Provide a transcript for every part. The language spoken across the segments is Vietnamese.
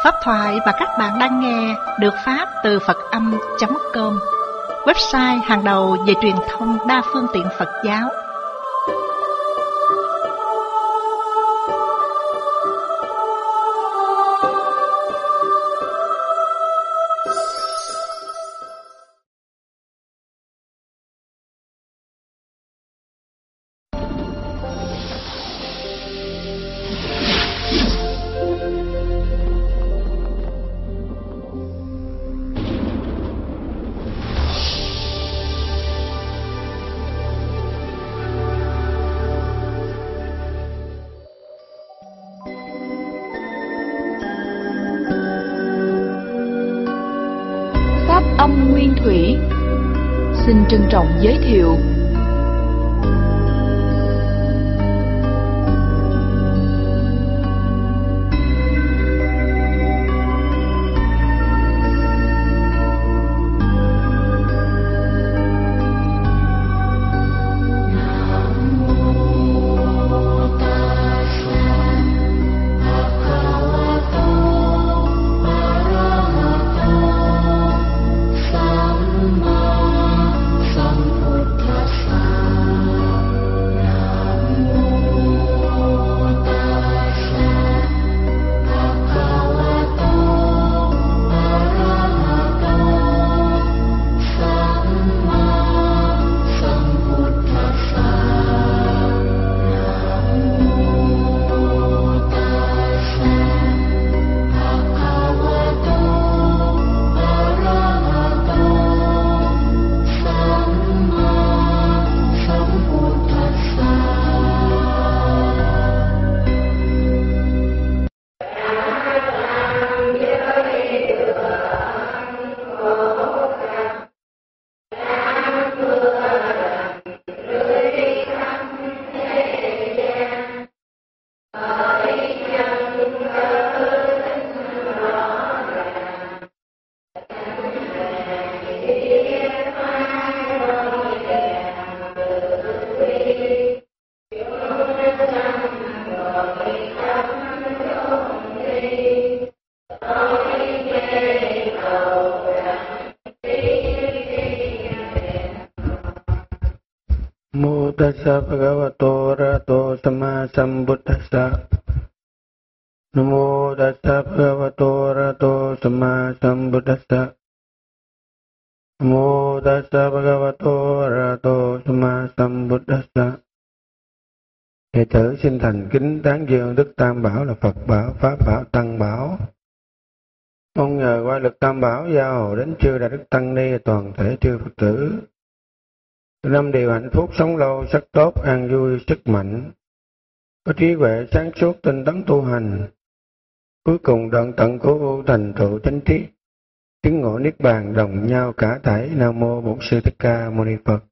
Pháp thoại mà các bạn đang nghe được phát từ Phật-âm.com, website hàng đầu về truyền thông đa phương tiện Phật giáo. Âm Nguyên Thủy xin trân trọng giới thiệu. Namo tassa bhagavato arahato samma sambuddhassa. Namo tassa bhagavato arahato samma sambuddhassa. Namo tassa bhagavato arahato samma sambuddhassa. Đệ tử xin thành kính tán dương Đức Tam Bảo là Phật Bảo, Pháp Bảo, Tăng Bảo. Mong nhờ qua lực Tam Bảo gia hộ đến chư Đại Đức Tăng Ni toàn thể chư Phật tử. Năm điều hạnh phúc, sống lâu, sắc tốt, an vui, sức mạnh, có trí huệ, sáng suốt, tinh tấn tu hành, cuối cùng đoạn tận của vô thành tựu chánh trí, chứng ngộ niết bàn đồng nhau cả thảy. Nam mô Bổn Sư Thích Ca Mâu Ni Phật.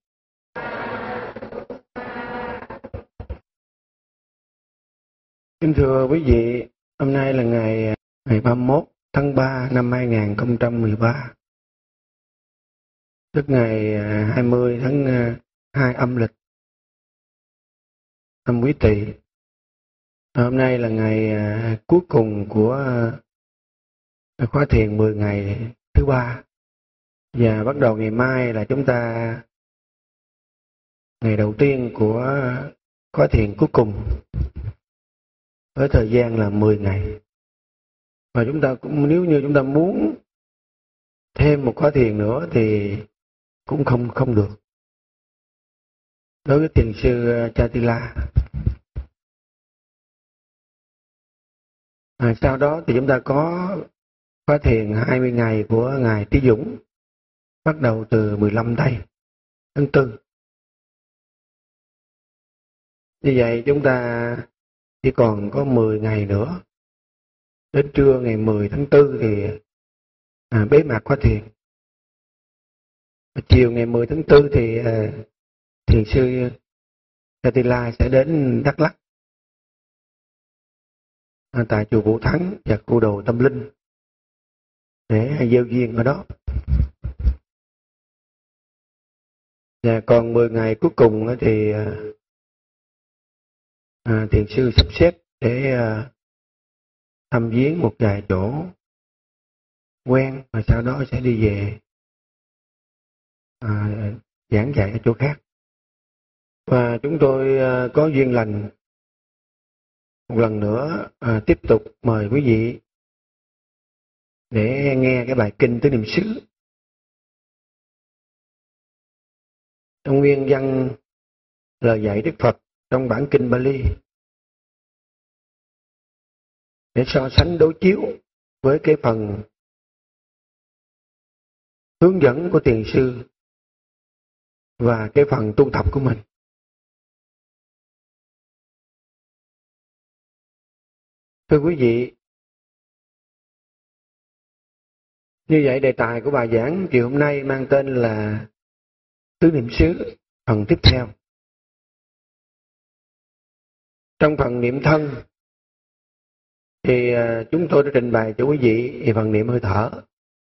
Kính thưa quý vị, hôm nay là ngày 31 tháng 3 năm 2013. Tức ngày 20 tháng 2 âm lịch năm Quý Tỵ. Hôm nay là ngày cuối cùng của khóa thiền 10 ngày thứ 3. Và bắt đầu ngày mai là chúng ta ngày đầu tiên của khóa thiền cuối cùng, với thời gian là 10 ngày. Và chúng ta cũng, nếu như chúng ta muốn thêm một khóa thiền nữa thì cũng không được. Đối với thiền sư Chatila. Sau đó thì chúng ta có khóa thiền 20 ngày của Ngài Trí Dũng, bắt đầu từ 15 tây tháng 4. Như vậy chúng ta chỉ còn có 10 ngày nữa. Đến trưa ngày 10 tháng 4 thì bế mạc khóa thiền. Chiều ngày 10 tháng 4 thì thiền sư Chatila sẽ đến Đắk Lắk, tại chùa Vũ Thắng và khu đồ Tâm Linh để gieo duyên ở đó. Và còn 10 ngày cuối cùng thì thiền sư sắp xếp để thăm viếng một vài chỗ quen, và sau đó sẽ đi về giảng dạy ở chỗ khác. Và chúng tôi có duyên lành một lần nữa tiếp tục mời quý vị để nghe cái bài kinh Tứ Niệm xứ. Trong nguyên văn lời dạy Đức Phật trong bản kinh Bali, để so sánh đối chiếu với cái phần hướng dẫn của Thiền sư và cái phần tu tập của mình. Thưa quý vị, như vậy đề tài của bài giảng chiều hôm nay mang tên là Tứ Niệm xứ phần tiếp theo. Trong phần niệm thân thì chúng tôi đã trình bày cho quý vị về phần niệm hơi thở.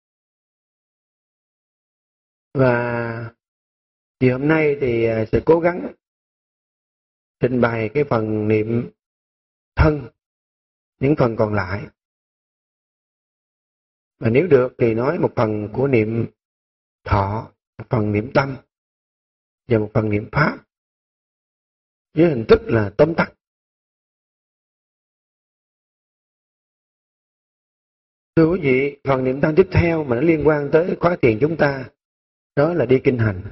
Và chiều hôm nay thì sẽ cố gắng trình bày cái phần niệm thân, những phần còn lại. Và nếu được thì nói một phần của niệm thọ, một phần niệm tâm và một phần niệm pháp với hình thức là tóm tắt. Thưa quý vị, phần niệm thân tiếp theo mà nó liên quan tới khóa thiền chúng ta, đó là đi kinh hành,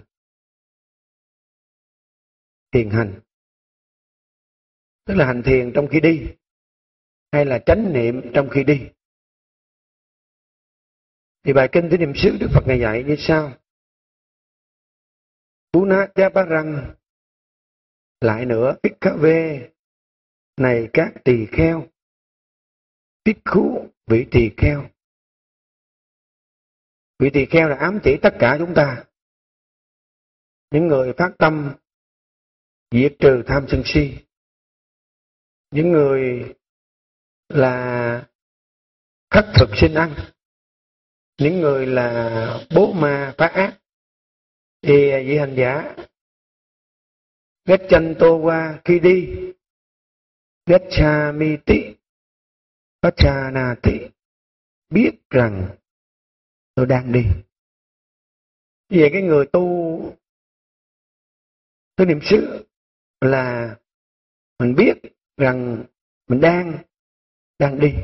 thiền hành, tức là hành thiền trong khi đi, hay là chánh niệm trong khi đi. Thì bài kinh Tứ Niệm xứ Đức Phật Ngài dạy như sau: Phú nát chá bá răng, lại nữa bích khá vê, này các tỳ kheo, bích khú vị tỳ kheo. Vị tỳ kheo là ám chỉ tất cả chúng ta, những người phát tâm diệt trừ tham sân si, những người là khất thực sinh ăn, những người là bố ma phá ác. Thì vị hành giả ghét chanh tô qua khi đi, ghét cha mi tị có cha na tị, biết rằng tôi đang đi. Về cái người tu Tứ Niệm xứ là mình biết rằng mình đang đi.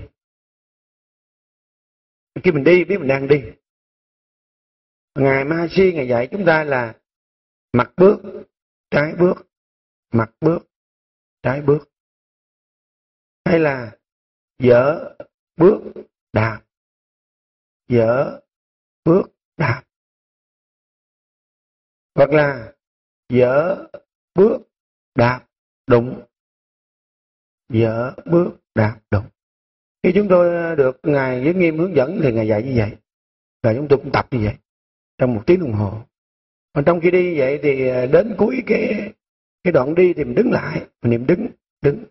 Khi mình đi, biết mình đang đi. Ngài Mahasi Ngài dạy chúng ta là mặt bước, trái bước, mặt bước, trái bước. Hay là dở bước, đạp, dở bước, đạp. Hoặc là dở bước, đạp, đụng, dở bước, đạp, đụng. Khi chúng tôi được Ngài Giới Nghiêm hướng dẫn thì Ngài dạy như vậy. Và chúng tôi cũng tập như vậy trong 1 tiếng đồng hồ. Còn trong khi đi vậy thì đến cuối cái đoạn đi thì mình đứng lại, mình niệm đứng.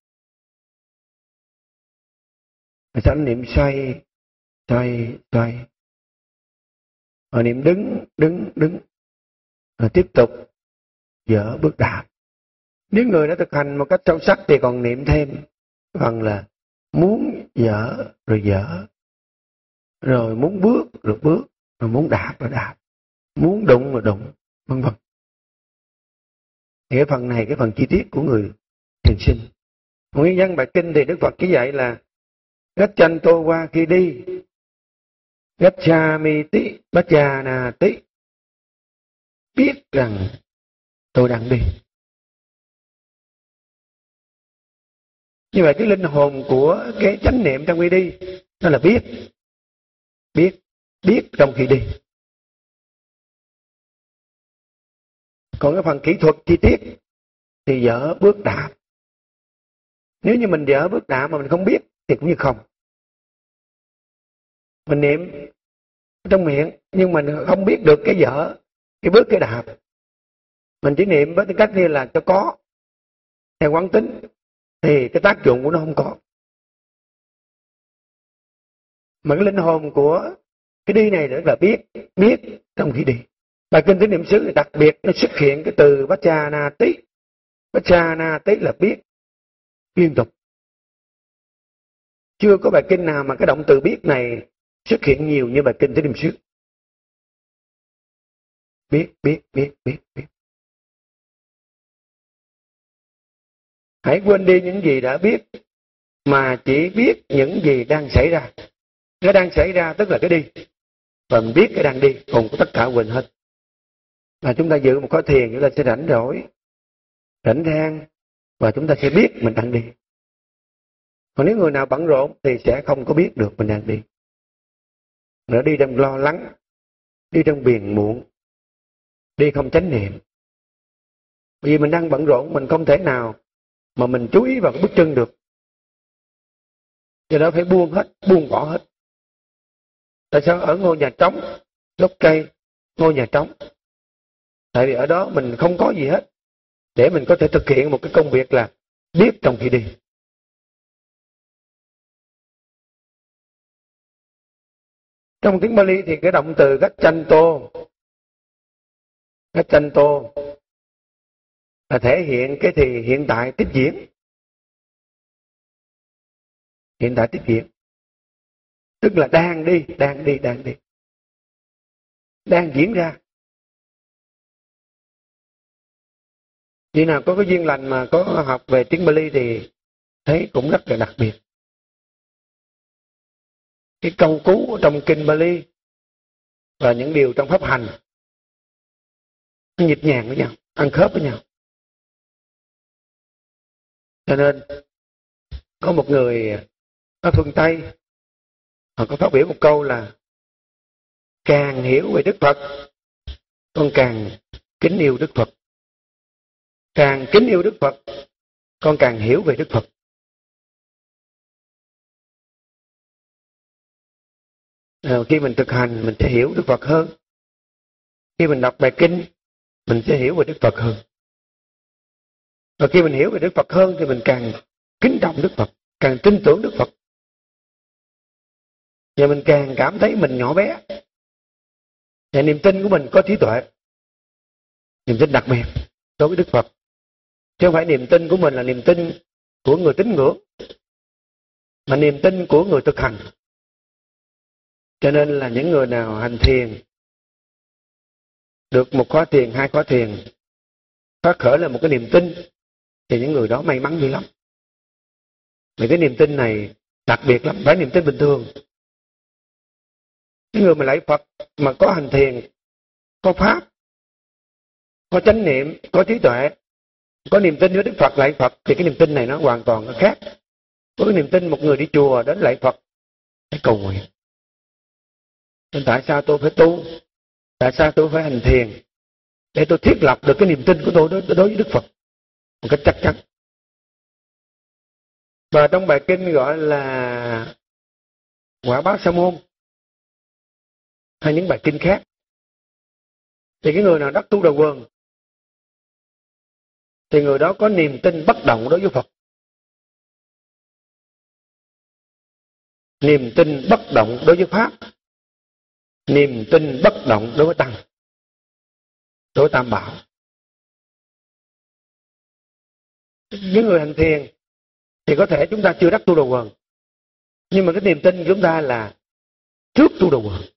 Rồi sau đó niệm xoay. Rồi niệm đứng. Rồi tiếp tục dở bước đạp. Nếu người đã thực hành một cách sâu sắc thì còn niệm thêm phần là muốn dở rồi dở, rồi muốn bước rồi bước, rồi muốn đạp rồi đạp, muốn đụng rồi đụng, vân vân. Thì cái phần này, cái phần chi tiết của người thiền sinh. Nguyên văn bài kinh thì Đức Phật chỉ dạy là ghét chanh tô qua khi đi, ghét cha mi tí bát cha na tí, biết rằng tôi đang đi. Như vậy cái linh hồn của cái chánh niệm trong khi đi đó là biết trong khi đi. Còn cái phần kỹ thuật chi tiết thì dở bước đạp. Nếu như mình dở bước đạp mà mình không biết thì cũng như không. Mình niệm trong miệng nhưng mình không biết được cái dở, cái bước, cái đạp. Mình chỉ niệm với tư cách như là cho có, theo quán tính, thì cái tác dụng của nó không có. Mà cái linh hồn của cái đi này rất là biết trong khi đi. Bài kinh Tứ Niệm xứ thì đặc biệt nó xuất hiện cái từ Vajjanati. Vajjanati là biết liên tục. Chưa có bài kinh nào mà cái động từ biết này xuất hiện nhiều như bài kinh Tứ Niệm xứ. Biết. Hãy quên đi những gì đã biết, mà chỉ biết những gì đang xảy ra. Cái đang xảy ra tức là cái đi, và mình biết cái đang đi, còn tất cả quên hết. Mà chúng ta giữ một khóa thiền, chúng ta sẽ rảnh rỗi, rảnh rang, và chúng ta sẽ biết mình đang đi. Còn nếu người nào bận rộn thì sẽ không có biết được mình đang đi. Nó đi trong lo lắng, đi trong phiền muộn, đi không chánh niệm. Bởi vì mình đang bận rộn, mình không thể nào mà mình chú ý vào cái bước chân được. Do đó phải buông hết, buông bỏ hết. Tại sao ở ngôi nhà trống, gốc cây, ngôi nhà trống? Tại vì ở đó mình không có gì hết, để mình có thể thực hiện một cái công việc là biết trong khi đi. Trong tiếng Pali thì cái động từ gacchanto là thể hiện cái thì hiện tại tiếp diễn. Hiện tại tiếp diễn tức là đang đi, đang diễn ra. Khi nào có cái duyên lành mà có học về tiếng Pali thì thấy cũng rất là đặc biệt. Cái câu cú trong kinh Pali và những điều trong pháp hành nó nhịp nhàng với nhau, ăn khớp với nhau. Cho nên có một người ở phương Tây họ có phát biểu một câu là càng hiểu về Đức Phật, con càng kính yêu Đức Phật. Càng kính yêu Đức Phật, con càng hiểu về Đức Phật. Khi mình thực hành, mình sẽ hiểu Đức Phật hơn. Khi mình đọc bài kinh, mình sẽ hiểu về Đức Phật hơn. Và khi mình hiểu về Đức Phật hơn thì mình càng kính trọng Đức Phật, càng tin tưởng Đức Phật. Và mình càng cảm thấy mình nhỏ bé. Và niềm tin của mình có trí tuệ. Niềm tin đặc biệt đối với Đức Phật. Chứ không phải niềm tin của mình là niềm tin của người tín ngưỡng, mà niềm tin của người thực hành. Cho nên là những người nào hành thiền, được một khóa thiền, 2 khóa thiền, phát khởi là một cái niềm tin, thì những người đó may mắn dữ lắm. Vì cái niềm tin này đặc biệt lắm, phải niềm tin bình thường. Những người mà lạy Phật mà có hành thiền, có pháp, có chánh niệm, có trí tuệ, có niềm tin với Đức Phật lạy Phật, thì cái niềm tin này nó hoàn toàn khác. Có cái niềm tin một người đi chùa đến lạy Phật để cầu nguyện. Nên tại sao tôi phải tu? Tại sao tôi phải hành thiền? Để tôi thiết lập được cái niềm tin của tôi đối với Đức Phật một cách chắc chắn. Và trong bài kinh gọi là Quả Báo Sa Môn hay những bài kinh khác, thì cái người nào đắc tu Đà Quần thì người đó có niềm tin bất động đối với Phật. Niềm tin bất động đối với Pháp. Niềm tin bất động đối với Tăng, đối với Tam Bảo. Những người hành thiền thì có thể chúng ta chưa đắc tu Đà Quần, nhưng mà cái niềm tin của chúng ta là trước tu Đà Quần.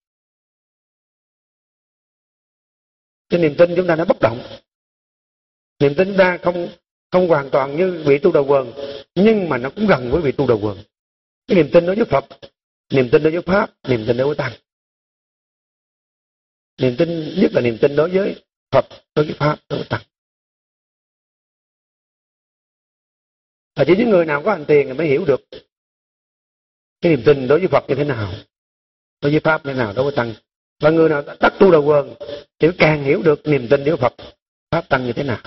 Cái niềm tin chúng ta nó bất động. Niềm tin chúng ta không hoàn toàn như vị tu Đà Quần, nhưng mà nó cũng gần với vị tu Đà Quần. Cái niềm tin đối với Phật, niềm tin đối với Pháp, niềm tin đối với Tăng. Niềm tin nhất là niềm tin đối với Phật, đối với Pháp, đối với Tăng. Và chỉ những người nào có hành thiền thì mới hiểu được cái niềm tin đối với Phật như thế nào, đối với Pháp như thế nào, đối với Tăng. Và người nào đắc tu Đà Quần thì càng hiểu được niềm tin đối với Phật, Pháp, Tăng như thế nào.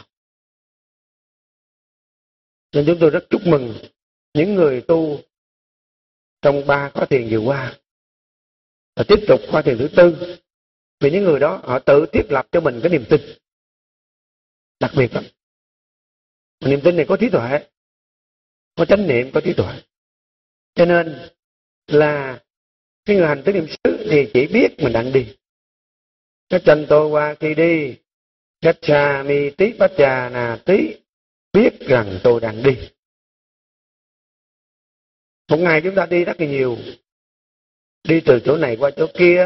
Nên chúng tôi rất chúc mừng những người tu trong 3 khóa thiền vừa qua và tiếp tục khóa thiền thứ 4. Vì những người đó họ tự thiết lập cho mình cái niềm tin đặc biệt lắm. Niềm tin này có trí tuệ, có chánh niệm, có trí tuệ. Cho nên là cái người hành tứ niệm xứ thì chỉ biết mình đang đi. Gacchanto qua khi đi, gacchami tí pacha na tí, biết rằng tôi đang đi. Một ngày chúng ta đi rất là nhiều, đi từ chỗ này qua chỗ kia,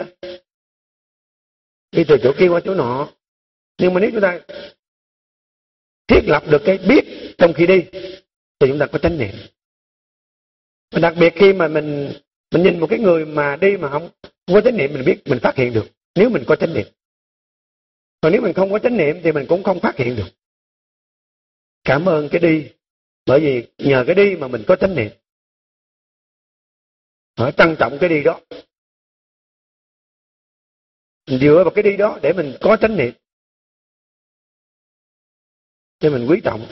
đi từ chỗ kia qua chỗ nọ. Nhưng mà nếu chúng ta thiết lập được cái biết trong khi đi thì chúng ta có chánh niệm. Và đặc biệt khi mà mình nhìn một cái người mà đi mà không có chánh niệm, mình biết, mình phát hiện được nếu mình có chánh niệm. Còn nếu mình không có chánh niệm thì mình cũng không phát hiện được. Cảm ơn cái đi, bởi vì nhờ cái đi mà mình có chánh niệm. Phải trân trọng cái đi đó. Mình dựa vào cái đi đó để mình có chánh niệm, để mình quý trọng.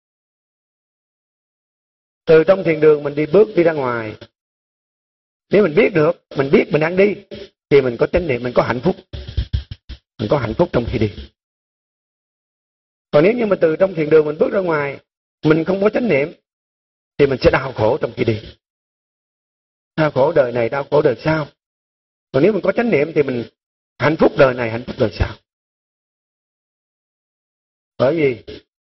Từ trong thiền đường mình đi bước đi ra ngoài, nếu mình biết được, mình biết mình đang đi thì mình có chánh niệm, mình có hạnh phúc. Mình có hạnh phúc trong khi đi. Còn nếu như mà từ trong thiền đường mình bước ra ngoài, mình không có chánh niệm thì mình sẽ đau khổ trong khi đi. Đau khổ đời này, đau khổ đời sau. Còn nếu mình có chánh niệm thì mình hạnh phúc đời này, hạnh phúc đời sau. Bởi vì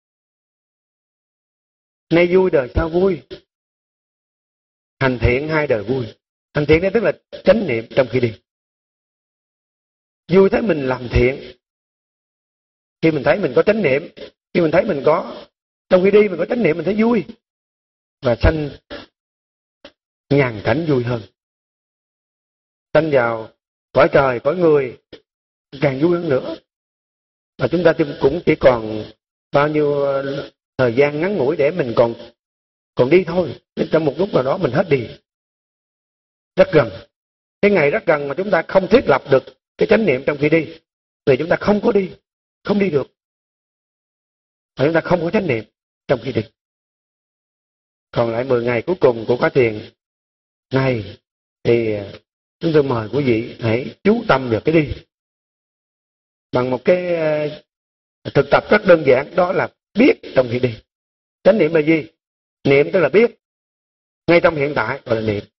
nay vui đời sau vui. Hành thiện hai đời vui. Hành thiện đây tức là chánh niệm trong khi đi. Vui thấy mình làm thiện. Khi mình thấy mình có chánh niệm, khi mình thấy mình có, trong khi đi mình có chánh niệm, mình thấy vui. Và sanh nhàn cảnh vui hơn. Sanh vào cõi trời, cõi người càng vui hơn nữa. Và chúng ta cũng chỉ còn bao nhiêu thời gian ngắn ngủi để mình còn đi thôi. Nên trong một lúc nào đó mình hết đi. Rất gần. Cái ngày rất gần mà chúng ta không thiết lập được cái chánh niệm trong khi đi thì chúng ta không có đi, không đi được. Và chúng ta không có chánh niệm trong khi đi. Còn lại 10 ngày cuối cùng của khóa thiền này thì chúng tôi mời quý vị hãy chú tâm vào cái đi. Bằng một cái thực tập rất đơn giản, đó là biết trong khi đi. Chánh niệm là gì? Niệm tức là biết. Ngay trong hiện tại gọi là niệm.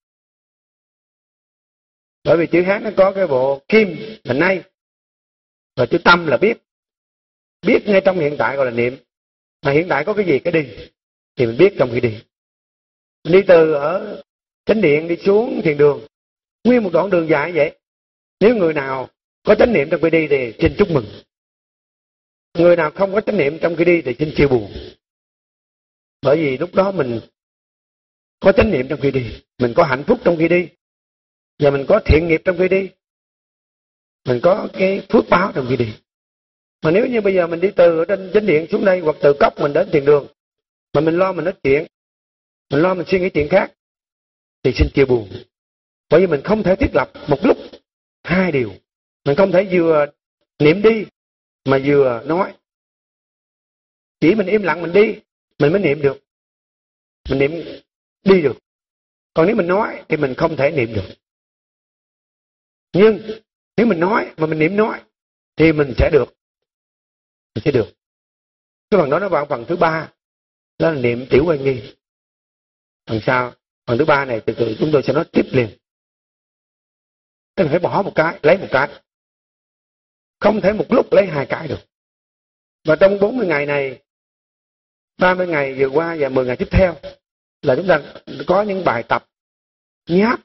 Bởi vì chữ Hán nó có cái bộ kim là nay, và chữ tâm là biết. Biết ngay trong hiện tại gọi là niệm. Mà hiện tại có cái gì? Cái đi. Thì mình biết trong khi đi. Mình đi từ ở chánh điện đi xuống thiền đường, nguyên một đoạn đường dài vậy. Nếu người nào có chánh niệm trong khi đi thì xin chúc mừng. Người nào không có chánh niệm trong khi đi thì xin chia buồn. Bởi vì lúc đó mình có chánh niệm trong khi đi, mình có hạnh phúc trong khi đi, và mình có thiện nghiệp trong khi đi, mình có cái phước báo trong khi đi. Mà nếu như bây giờ mình đi từ ở trên chánh điện xuống đây, hoặc từ cốc mình đến thiền đường, mà mình lo mình nói chuyện, mình lo mình suy nghĩ chuyện khác, thì xin chia buồn. Bởi vì mình không thể thiết lập một lúc hai điều. Mình không thể vừa niệm đi mà vừa nói. Chỉ mình im lặng mình đi, mình mới niệm được. Mình niệm đi được. Còn nếu mình nói thì mình không thể niệm được. Nhưng nếu mình nói mà mình niệm nói thì mình sẽ được. Mình sẽ được. Cái phần đó nó vào phần thứ ba, đó là niệm tiểu oai nghi. Phần sau, phần thứ ba này từ từ chúng tôi sẽ nói tiếp liền. Tức là phải bỏ một cái, lấy một cái. Không thể một lúc lấy hai cái được. Và trong 40 ngày này, 30 ngày vừa qua và 10 ngày tiếp theo là chúng ta có những bài tập nháp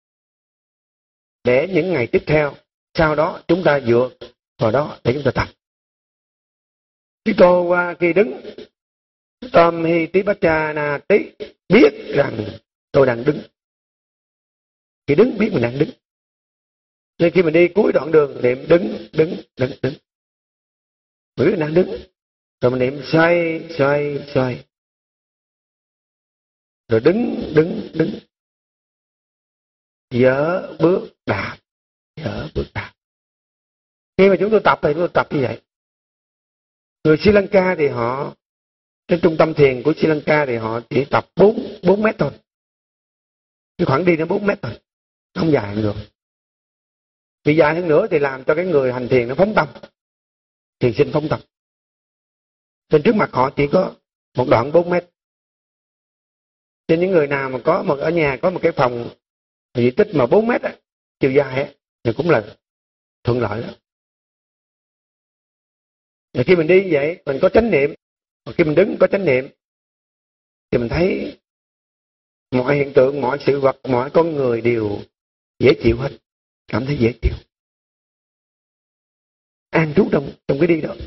để những ngày tiếp theo, sau đó chúng ta dựa vào đó để chúng ta tập. Khi tô qua khi đứng, Tom hi tí bát cha na tí, biết rằng tôi đang đứng. Khi đứng biết mình đang đứng. Nên khi mình đi cuối đoạn đường niệm đứng. Mình biết mình đang đứng. Rồi mình niệm xoay. Rồi đứng. Dở bước đạp. Khi mà chúng tôi tập thì chúng tôi tập như vậy. Người Sri Lanka thì họ, trên trung tâm thiền của Sri Lanka thì họ chỉ tập 4 mét thôi. Cái khoảng đi nó 4 mét thôi. Không dài hơn được. Vì dài hơn nữa thì làm cho cái người hành thiền nó phóng tâm. Thiền sinh phóng tâm. Trên trước mặt họ chỉ có một đoạn 4 mét. Trên những người nào mà có một ở nhà có một cái phòng diện tích mà 4 mét á, chiều dài á, thì cũng là thuận lợi đó. Và khi mình đi vậy, mình có chánh niệm. Và khi mình đứng có chánh niệm, thì mình thấy mọi hiện tượng, mọi sự vật, mọi con người đều dễ chịu hết, cảm thấy dễ chịu, an trú trong cái đi đó.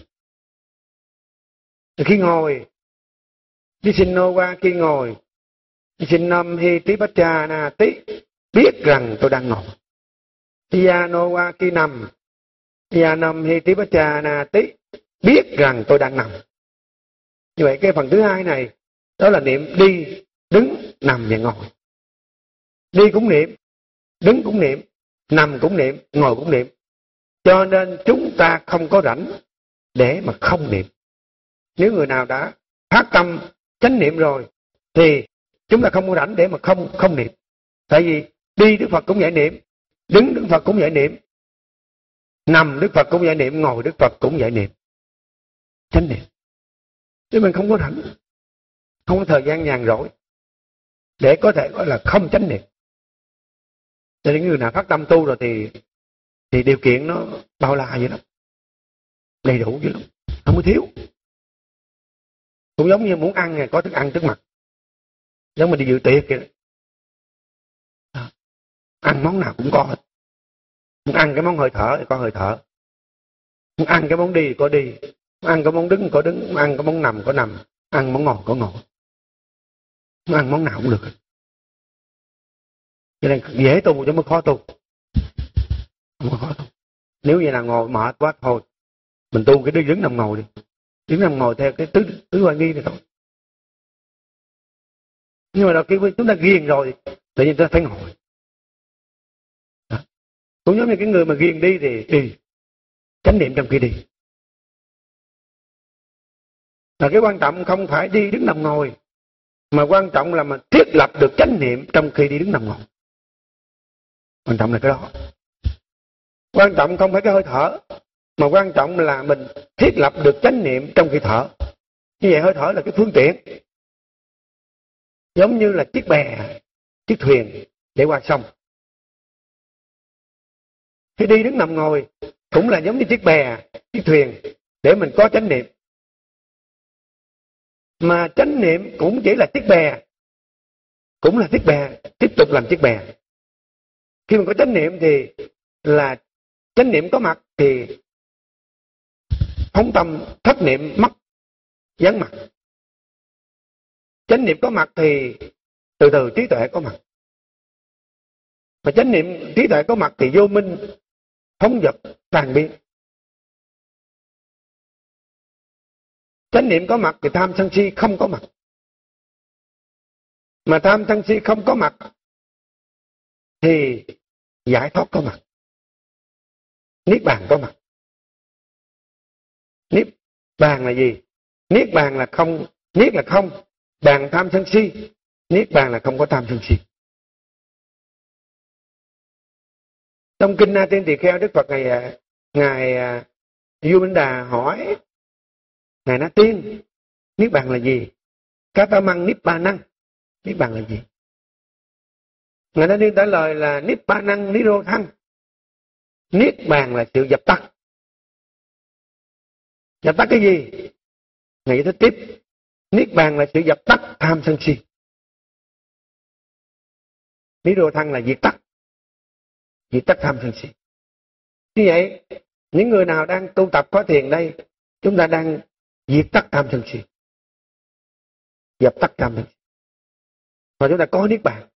Khi ngồi, Visinno qua khi ngồi, Visinnam hi Tipacha tí, biết rằng tôi đang ngồi. Yano qua khi nằm, Yanam hi Tipacha tí, biết rằng tôi đang nằm. Như vậy cái phần thứ hai này, đó là niệm đi, đứng, nằm và ngồi. Đi cũng niệm, đứng cũng niệm, nằm cũng niệm, ngồi cũng niệm. Cho nên chúng ta không có rảnh để mà không niệm. Nếu người nào đã phát tâm chánh niệm rồi thì chúng ta không có rảnh để mà không niệm. Tại vì đi Đức Phật cũng dạy niệm, đứng Đức Phật cũng dạy niệm, nằm Đức Phật cũng dạy niệm, ngồi Đức Phật cũng dạy niệm. Chánh niệm. Chứ mình không có rảnh, không có thời gian nhàn rỗi để có thể gọi là không chánh niệm. Cho nên người nào phát tâm tu rồi thì điều kiện nó bao la vậy lắm, đầy đủ vậy lắm, không có thiếu. Cũng giống như muốn ăn thì có thức ăn trước mặt, giống mình đi dự tiệc vậy đó. Ăn món nào cũng có hết. Muốn ăn cái món hơi thở thì có hơi thở, muốn ăn cái món đi thì có đi, muốn ăn cái món đứng có đứng, muốn ăn cái món nằm có nằm, ăn món ngồi có ngồi, muốn ăn món nào cũng được. Cho nên dễ tu chứ mới khó tu. Không có khó tu. Nếu như là ngồi mệt quá thôi, mình tu cái đi đứng nằm ngồi đi, đứng nằm ngồi theo cái tứ hoài nghi này thôi. Nhưng mà đôi khi chúng ta ghiền rồi tự nhiên chúng ta phải ngồi. Đó. Cũng giống như cái người mà ghiền đi thì đi, chánh niệm trong khi đi. Và cái quan trọng không phải đi đứng nằm ngồi, mà quan trọng là mình thiết lập được chánh niệm trong khi đi đứng nằm ngồi. Quan trọng là cái đó. Quan trọng không phải cái hơi thở, mà quan trọng là mình thiết lập được chánh niệm trong khi thở. Như vậy hơi thở là cái phương tiện, giống như là chiếc bè, chiếc thuyền để qua sông. Khi đi đứng nằm ngồi cũng là giống như chiếc bè, chiếc thuyền để mình có chánh niệm. Mà chánh niệm cũng chỉ là chiếc bè, cũng là chiếc bè, tiếp tục làm chiếc bè. Khi mình có chánh niệm thì là chánh niệm có mặt thì phóng tâm, thất niệm mất vắng mặt. Chánh niệm có mặt thì từ từ trí tuệ có mặt. Mà chánh niệm trí tuệ có mặt thì vô minh, phóng dật, tan biến. Chánh niệm có mặt thì tham sân si không có mặt. Mà tham sân si không có mặt thì giải thoát có mặt. Niết bàn có mặt. Niết bàn là gì? Niết bàn là không, niết là không, bàn tham sân si, niết bàn là không có tham sân si. Trong kinh Na Tiên Tỳ Kheo, Đức Phật ngài Vua Minh Đà hỏi ngài Na Tiên, niết bàn là gì? Katamang niết ba năng, niết bàn là gì? Ngài Na Tiên trả lời là niết ba năng ni rô thăng. Niết bàn là sự dập tắt. Dập tắt cái gì? Ngài giải thích tiếp, niết bàn là sự dập tắt tham sân si. Ni rô thăng là diệt tắt tham sân si. Như vậy, những người nào đang tu tập có thiền đây, chúng ta đang diệt tắt tham sân si, dập tắt tham sân si, và chúng ta có niết bàn.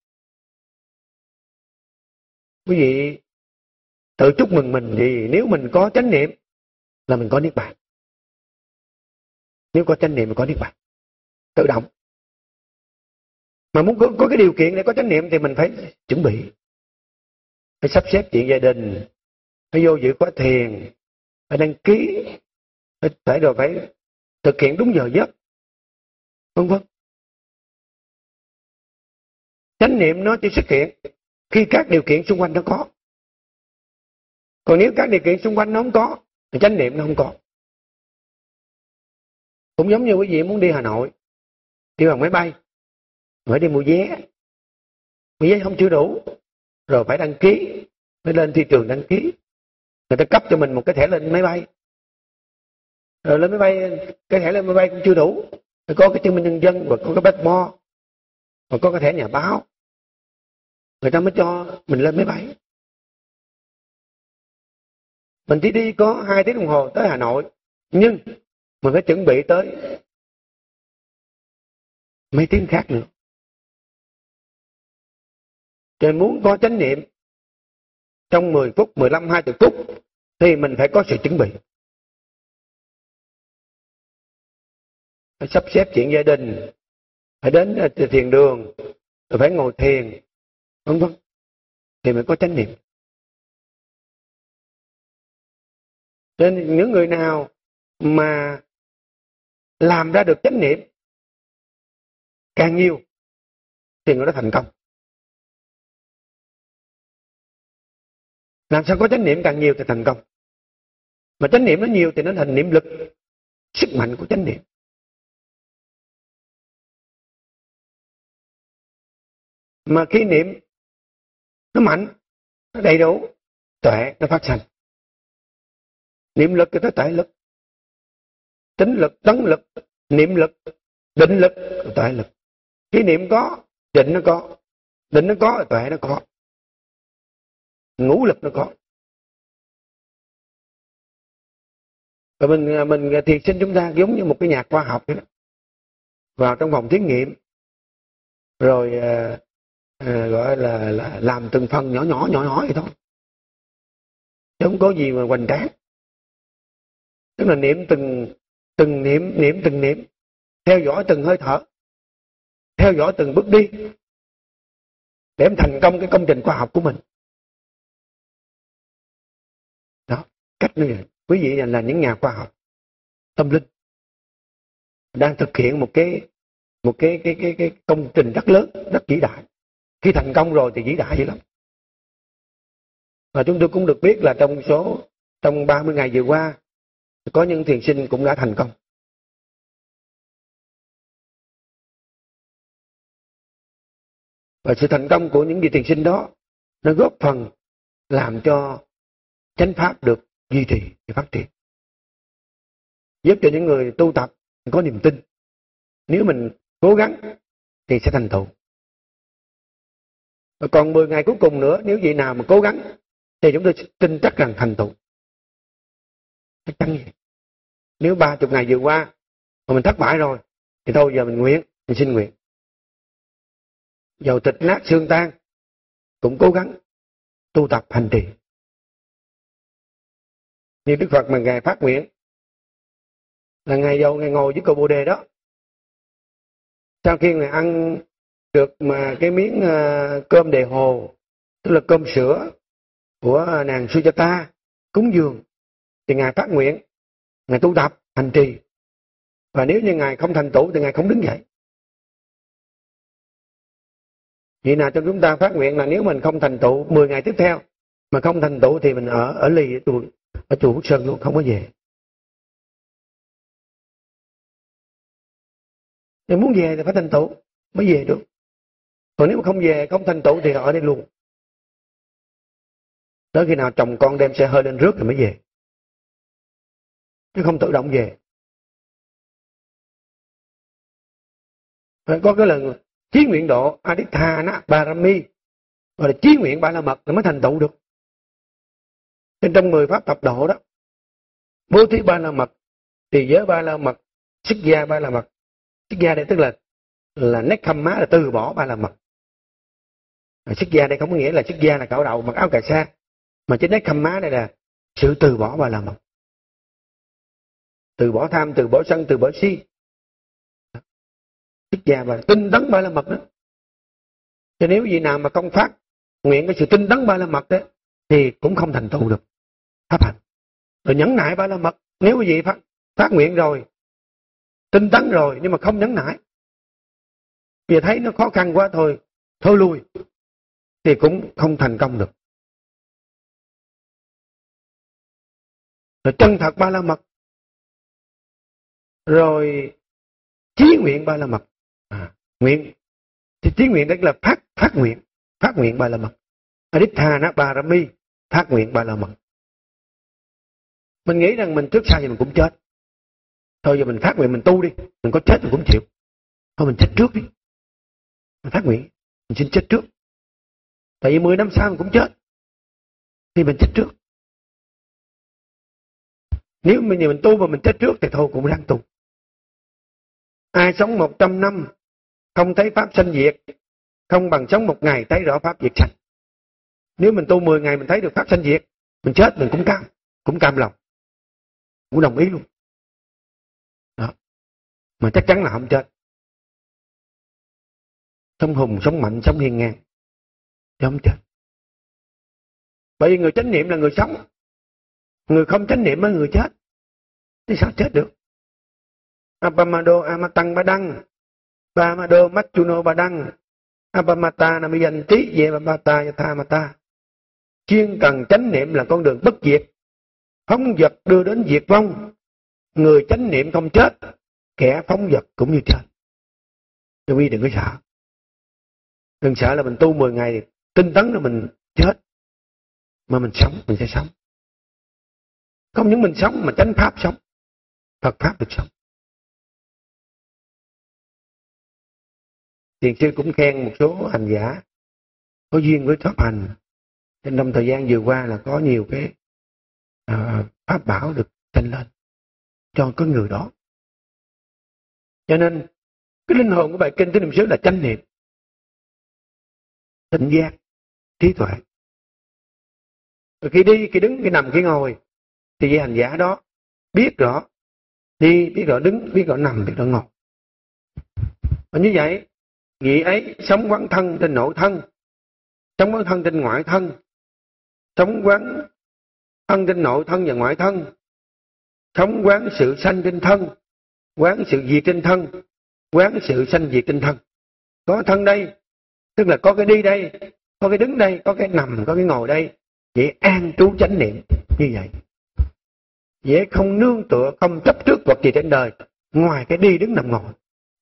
Quý vị tự chúc mừng mình, vì nếu mình có chánh niệm là mình có niết bàn. Nếu có chánh niệm mình có niết bàn tự động. Mà muốn có cái điều kiện để có chánh niệm thì mình phải chuẩn bị, phải sắp xếp chuyện gia đình, phải vô dự khóa thiền, phải đăng ký, phải thực hiện đúng giờ giấc, vân vân. Chánh niệm nó chỉ xuất hiện khi các điều kiện xung quanh nó có. Còn nếu các điều kiện xung quanh nó không có thì chánh niệm nó không có. Cũng giống như quý vị muốn đi Hà Nội, đi bằng máy bay, phải đi mua vé không chưa đủ, rồi phải đăng ký, phải lên thị trường đăng ký, người ta cấp cho mình một cái thẻ lên máy bay, rồi lên máy bay, cái thẻ lên máy bay cũng chưa đủ, phải có cái chứng minh nhân dân, và có cái passport, và có cái thẻ nhà báo, người ta mới cho mình lên máy bay. Mình chỉ đi có 2 tiếng đồng hồ tới Hà Nội, nhưng mình phải chuẩn bị tới mấy tiếng khác nữa. Cho nên muốn có chánh niệm trong 10 phút, 15, 20 phút thì mình phải có sự chuẩn bị. Phải sắp xếp chuyện gia đình, phải đến thiền đường, rồi phải ngồi thiền, vân vân, thì mới có chánh niệm. Cho nên những người nào mà làm ra được chánh niệm càng nhiều thì người đó thành công. Làm sao có chánh niệm càng nhiều thì thành công. Mà chánh niệm nó nhiều thì nó thành niệm lực, sức mạnh của chánh niệm. Mà khi niệm nó mạnh, nó đầy đủ, tuệ nó phát sanh. Niệm lực thì tới tuệ lực, tính lực, tấn lực, niệm lực, định lực, tuệ lực. Khi niệm có, định nó có, định nó có, tuệ nó có, ngũ lực nó có. Và mình thiền sinh chúng ta giống như một cái nhà khoa học vậy đó. Vào trong phòng thí nghiệm, rồi gọi là làm từng phần nhỏ vậy thôi. Chứ không có gì mà hoành tráng. Tức là niệm từng niệm, theo dõi từng hơi thở, theo dõi từng bước đi, để em thành công cái công trình khoa học của mình. Đó, cách như vậy. Quý vị là những nhà khoa học tâm linh đang thực hiện một cái công trình rất lớn, rất vĩ đại. Khi thành công rồi thì vĩ đại dữ lắm. Và chúng tôi cũng được biết là trong 30 ngày vừa qua có những thiền sinh cũng đã thành công. Và sự thành công của những vị thiền sinh đó nó góp phần làm cho chánh pháp được duy trì và phát triển, giúp cho những người tu tập có niềm tin. Nếu mình cố gắng thì sẽ thành tựu. Và còn 10 ngày cuối cùng nữa, nếu vị nào mà cố gắng thì chúng tôi tin chắc rằng thành tựu. Chắc chắn vậy. Nếu 30 ngày vừa qua mà mình thất bại rồi thì thôi giờ mình xin nguyện. Dầu thịt nát xương tan cũng cố gắng tu tập hành trì. Như Đức Phật mà Ngài phát nguyện là Ngài ngồi với cội Bồ Đề đó. Sau khi Ngài ăn được mà cái miếng cơm đề hồ, tức là cơm sữa của nàng Sujata cúng dường, thì Ngài phát nguyện, Ngài tu tập hành trì. Và nếu như Ngài không thành tựu thì Ngài không đứng dậy. Vậy nào cho chúng ta phát nguyện là nếu mình không thành tựu 10 ngày tiếp theo mà không thành tựu thì mình ở lì ở chùa Phước Sơn luôn, không có về. Nếu muốn về thì phải thành tựu mới về được. Còn nếu mà không về, không thành tựu thì ở đây luôn. Tới khi nào chồng con đem xe hơi lên rước thì mới về. Chứ không tự động về. Phải có cái lần chí nguyện độ Aditthana Parami, gọi là chí nguyện Ba La Mật là mới thành tựu được. Nên trong 10 pháp tập độ đó, bố thí Ba La Mật, trì giới Ba La Mật, xuất gia Ba La Mật. Xuất gia đây tức là nekkhamma, là từ bỏ Ba La Mật. Xuất gia đây không có nghĩa là xuất gia là cạo đầu mặc áo cà sa, mà chính nekkhamma đây là sự từ bỏ Ba La Mật. Từ bỏ tham, từ bỏ sân, từ bỏ si. Xuất gia và tinh tấn Ba La Mật đó. Cho nếu gì nào mà không phát nguyện cái sự tinh tấn Ba La Mật đó thì cũng không thành tựu được pháp hành. Rồi nhẫn nại Ba La Mật, nếu quý vị phát nguyện rồi, tinh tấn rồi nhưng mà không nhẫn nại, vì thấy nó khó khăn quá thôi lui, thì cũng không thành công được. Rồi chân thật Ba La Mật, rồi chí nguyện Ba La Mật. Nguyện thì chí nguyện đấy là phát nguyện Ba La Mật. Aditthana Parami, phát nguyện Ba La Mật. Mình nghĩ rằng mình trước sau gì mình cũng chết. Thôi giờ mình phát nguyện mình tu đi, mình có chết mình cũng chịu. Thôi mình chết trước đi. Mình phát nguyện, mình xin chết trước. Tại vì 10 năm sau mình cũng chết, thì mình chết trước. Nếu mình tu mà mình chết trước thì thôi cũng ráng tu. Ai sống 100 năm không thấy pháp sanh diệt, không bằng sống một ngày thấy rõ pháp diệt sanh. Nếu mình tu 10 ngày mình thấy được pháp sanh diệt, mình chết mình cũng cam lòng, cũng đồng ý luôn. Đó. Mà chắc chắn là không chết. Sống hùng, sống mạnh, sống hiên ngang, chứ không chết. Bởi vì người chánh niệm là người sống, người không chánh niệm là người chết. Thì sao chết được? Apamado amatang badang, Pamado machuno badang, Apamata namiyanti yevamata yathamata. Chuyên cần chánh niệm là con đường bất diệt, phóng dật đưa đến diệt vong. Người chánh niệm không chết, kẻ phóng dật cũng như chết. Quý vị đừng có sợ. Đừng sợ là mình tu 10 ngày tinh tấn là mình chết. Mà mình sống, mình sẽ sống. Không những mình sống mà chánh pháp sống, Phật pháp được sống. Thiền sư cũng khen một số hành giả có duyên với pháp hành. Trong thời gian vừa qua là có nhiều cái pháp bảo được sanh lên cho cái người đó. Cho nên cái linh hồn của bài kinh Tứ Niệm xứ là chánh niệm, tỉnh giác, trí tuệ. Rồi khi đi, khi đứng, khi nằm, khi ngồi thì vị hành giả đó biết rõ đi, biết rõ đứng, biết rõ nằm, biết rõ ngồi. Và như vậy, vị ấy sống quán thân trên nội thân, sống quán thân trên ngoại thân, sống quán thân trên nội thân và ngoại thân, sống quán sự sanh trên thân, quán sự diệt trên thân, quán sự sanh diệt trên thân. Có thân đây, tức là có cái đi đây, có cái đứng đây, có cái nằm, có cái ngồi đây. Vậy an trú chánh niệm như vậy. Vậy không nương tựa, không chấp trước vật gì trên đời ngoài cái đi đứng nằm ngồi.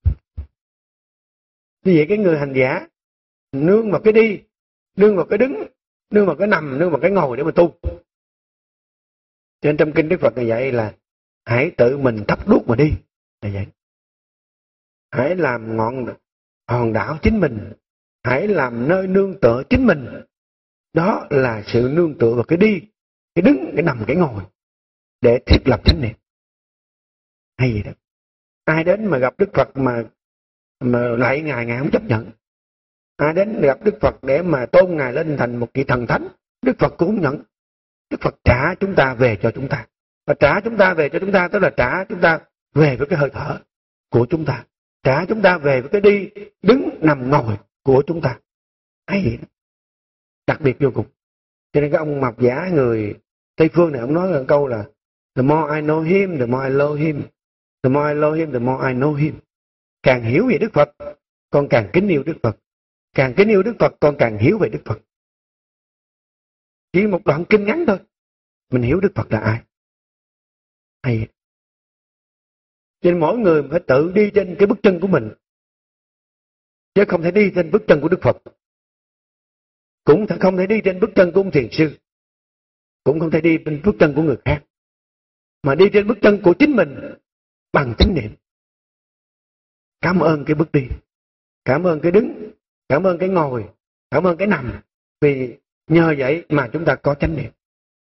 Như vậy cái người hành giả nương vào cái đi, nương vào cái đứng, nương vào cái nằm, nương vào cái ngồi để mà tu. Cho nên trong kinh Đức Phật này dạy là hãy tự mình thắp đuốc mà đi. Là vậy. Hãy làm ngọn hòn đảo chính mình, hãy làm nơi nương tựa chính mình. Đó là sự nương tựa vào cái đi, cái đứng, cái nằm, cái ngồi để thiết lập chánh niệm. Hay gì đó. Ai đến mà gặp Đức Phật mà lạy Ngài, Ngài không chấp nhận. Ai đến gặp Đức Phật để mà tôn Ngài lên thành một vị thần thánh, Đức Phật cũng không nhận. Đức Phật trả chúng ta về cho chúng ta. Và trả chúng ta về cho chúng ta tức là trả chúng ta về với cái hơi thở của chúng ta. Trả chúng ta về với cái đi, đứng, nằm, ngồi của chúng ta. Hay gì đó. Đặc biệt vô cùng. Cho nên cái ông Mập Giả người Tây Phương này, ông nói một câu là the more I know him, the more I love him. The more I love him, the more I know him. Càng hiểu về Đức Phật, con càng kính yêu Đức Phật. Càng kính yêu Đức Phật, con càng hiểu về Đức Phật. Chỉ một đoạn kinh ngắn thôi, mình hiểu Đức Phật là ai. Hay. Cho nên mỗi người phải tự đi trên cái bước chân của mình, chứ không thể đi trên bước chân của Đức Phật. Cũng không thể đi trên bước chân của ông thiền sư. Cũng không thể đi trên bước chân của người khác. Mà đi trên bước chân của chính mình bằng chánh niệm. Cảm ơn cái bước đi, cảm ơn cái đứng, cảm ơn cái ngồi, cảm ơn cái nằm. Vì nhờ vậy mà chúng ta có chánh niệm.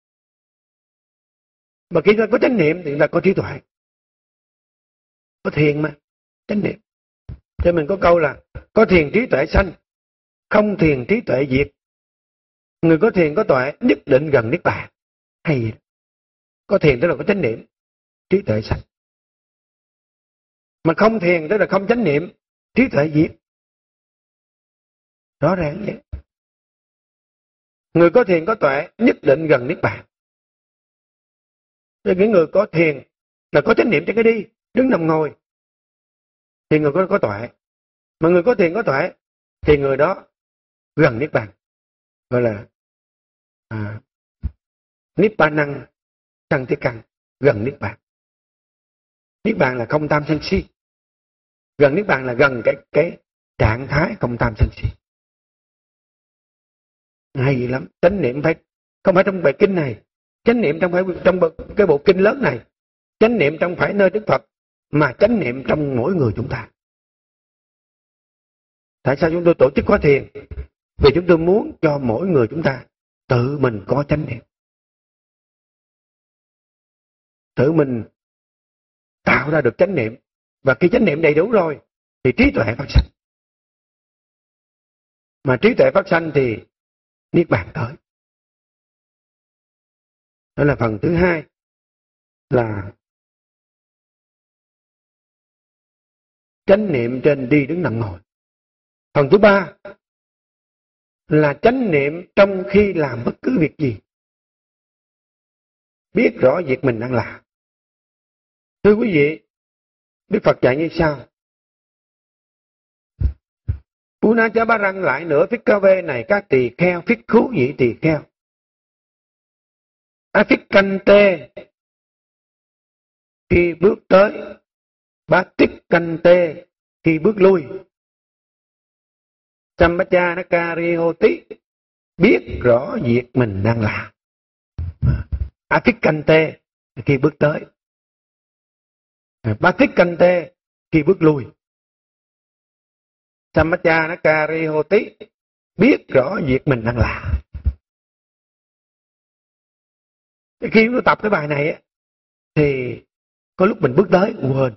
Mà khi ta có chánh niệm thì chúng ta có trí tuệ. Có thiền mà, chánh niệm. Cho mình có câu là có thiền trí tuệ sanh, không thiền trí tuệ diệt. Người có thiền có tuệ nhất định gần niết bàn. Hay gì? Có thiền tức là có chánh niệm, trí tuệ sanh. Mà không thiền tức là không chánh niệm, trí tuệ diệt. Rõ ràng vậy. Người có thiền có tuệ nhất định gần niết bàn. Những người có thiền là có chánh niệm trên cái đi, đứng nằm ngồi, thì người có tuệ. Mà người có thiền có tuệ thì người đó gần niết bàn. Gọi là niết bàn năng sanh thiết căn, gần niết bàn. Niết bàn là không tham sân si. Gần niết bàn là gần cái trạng thái không tham sân si. Hay gì lắm. Chánh niệm phải không phải trong bài kinh này, chánh niệm trong cái bộ kinh lớn này, chánh niệm trong phải nơi Đức Phật, mà chánh niệm trong mỗi người chúng ta. Tại sao chúng tôi tổ chức khóa thiền? Vì chúng tôi muốn cho mỗi người chúng ta tự mình có chánh niệm. tự mình tạo ra được chánh niệm. Và khi chánh niệm đầy đủ rồi thì trí tuệ phát sanh. Mà trí tuệ phát sanh thì niết bàn tới. Đó là phần thứ hai, là chánh niệm trên đi đứng nằm ngồi. Phần thứ ba là chánh niệm trong khi làm bất cứ việc gì, biết rõ việc mình đang làm. Thưa quý vị, Đức Phật dạy như sau: Puna cha ba răng lại nữa phích ca vê này các tỳ kheo, phích khú nhị tỳ kheo. A phích canh tê khi bước tới, ba tích canh tê khi bước lui. Sambacha nakari hô tí, biết rõ việc mình đang làm. A phích canh tê khi bước tới, ba tích canh tê khi bước lui. Sambacha nakari hô tí, biết rõ việc mình đang làm. Khi chúng tôi tập cái bài này thì có lúc mình bước tới quên,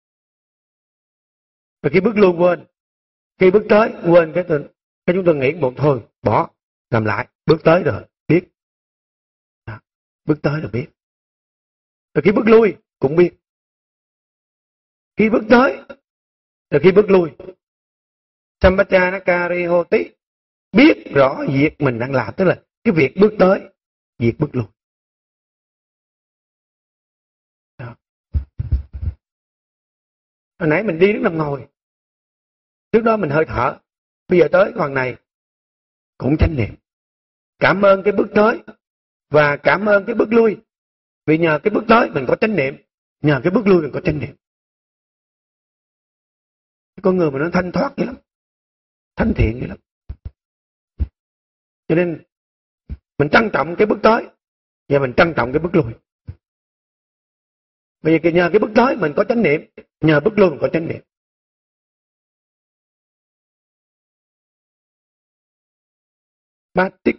và khi bước lui quên, khi bước tới quên, cái chúng tôi nghĩ một thôi bỏ, làm lại. Bước tới rồi biết, bước tới rồi biết. Rồi khi bước lui cũng biết. Khi bước tới rồi khi bước lui. Sambacha nakari hô tí, biết rõ việc mình đang làm, tức là cái việc bước tới, việc bước lui. Đó. Hồi nãy mình đi đứng nằm ngồi, trước đó mình hơi thở, bây giờ tới phần này cũng chánh niệm. Cảm ơn cái bước tới và cảm ơn cái bước lui. Vì nhờ cái bước tới mình có chánh niệm, nhờ cái bước lui mình có chánh niệm. Con người mà nó thanh thoát vậy lắm, thánh thiện vậy lắm. Cho nên mình trân trọng cái bước tới và mình trân trọng cái bước lui. Bây giờ nhờ cái bước tới mình có chánh niệm, nhờ bước lui mình có chánh niệm. Ba tích.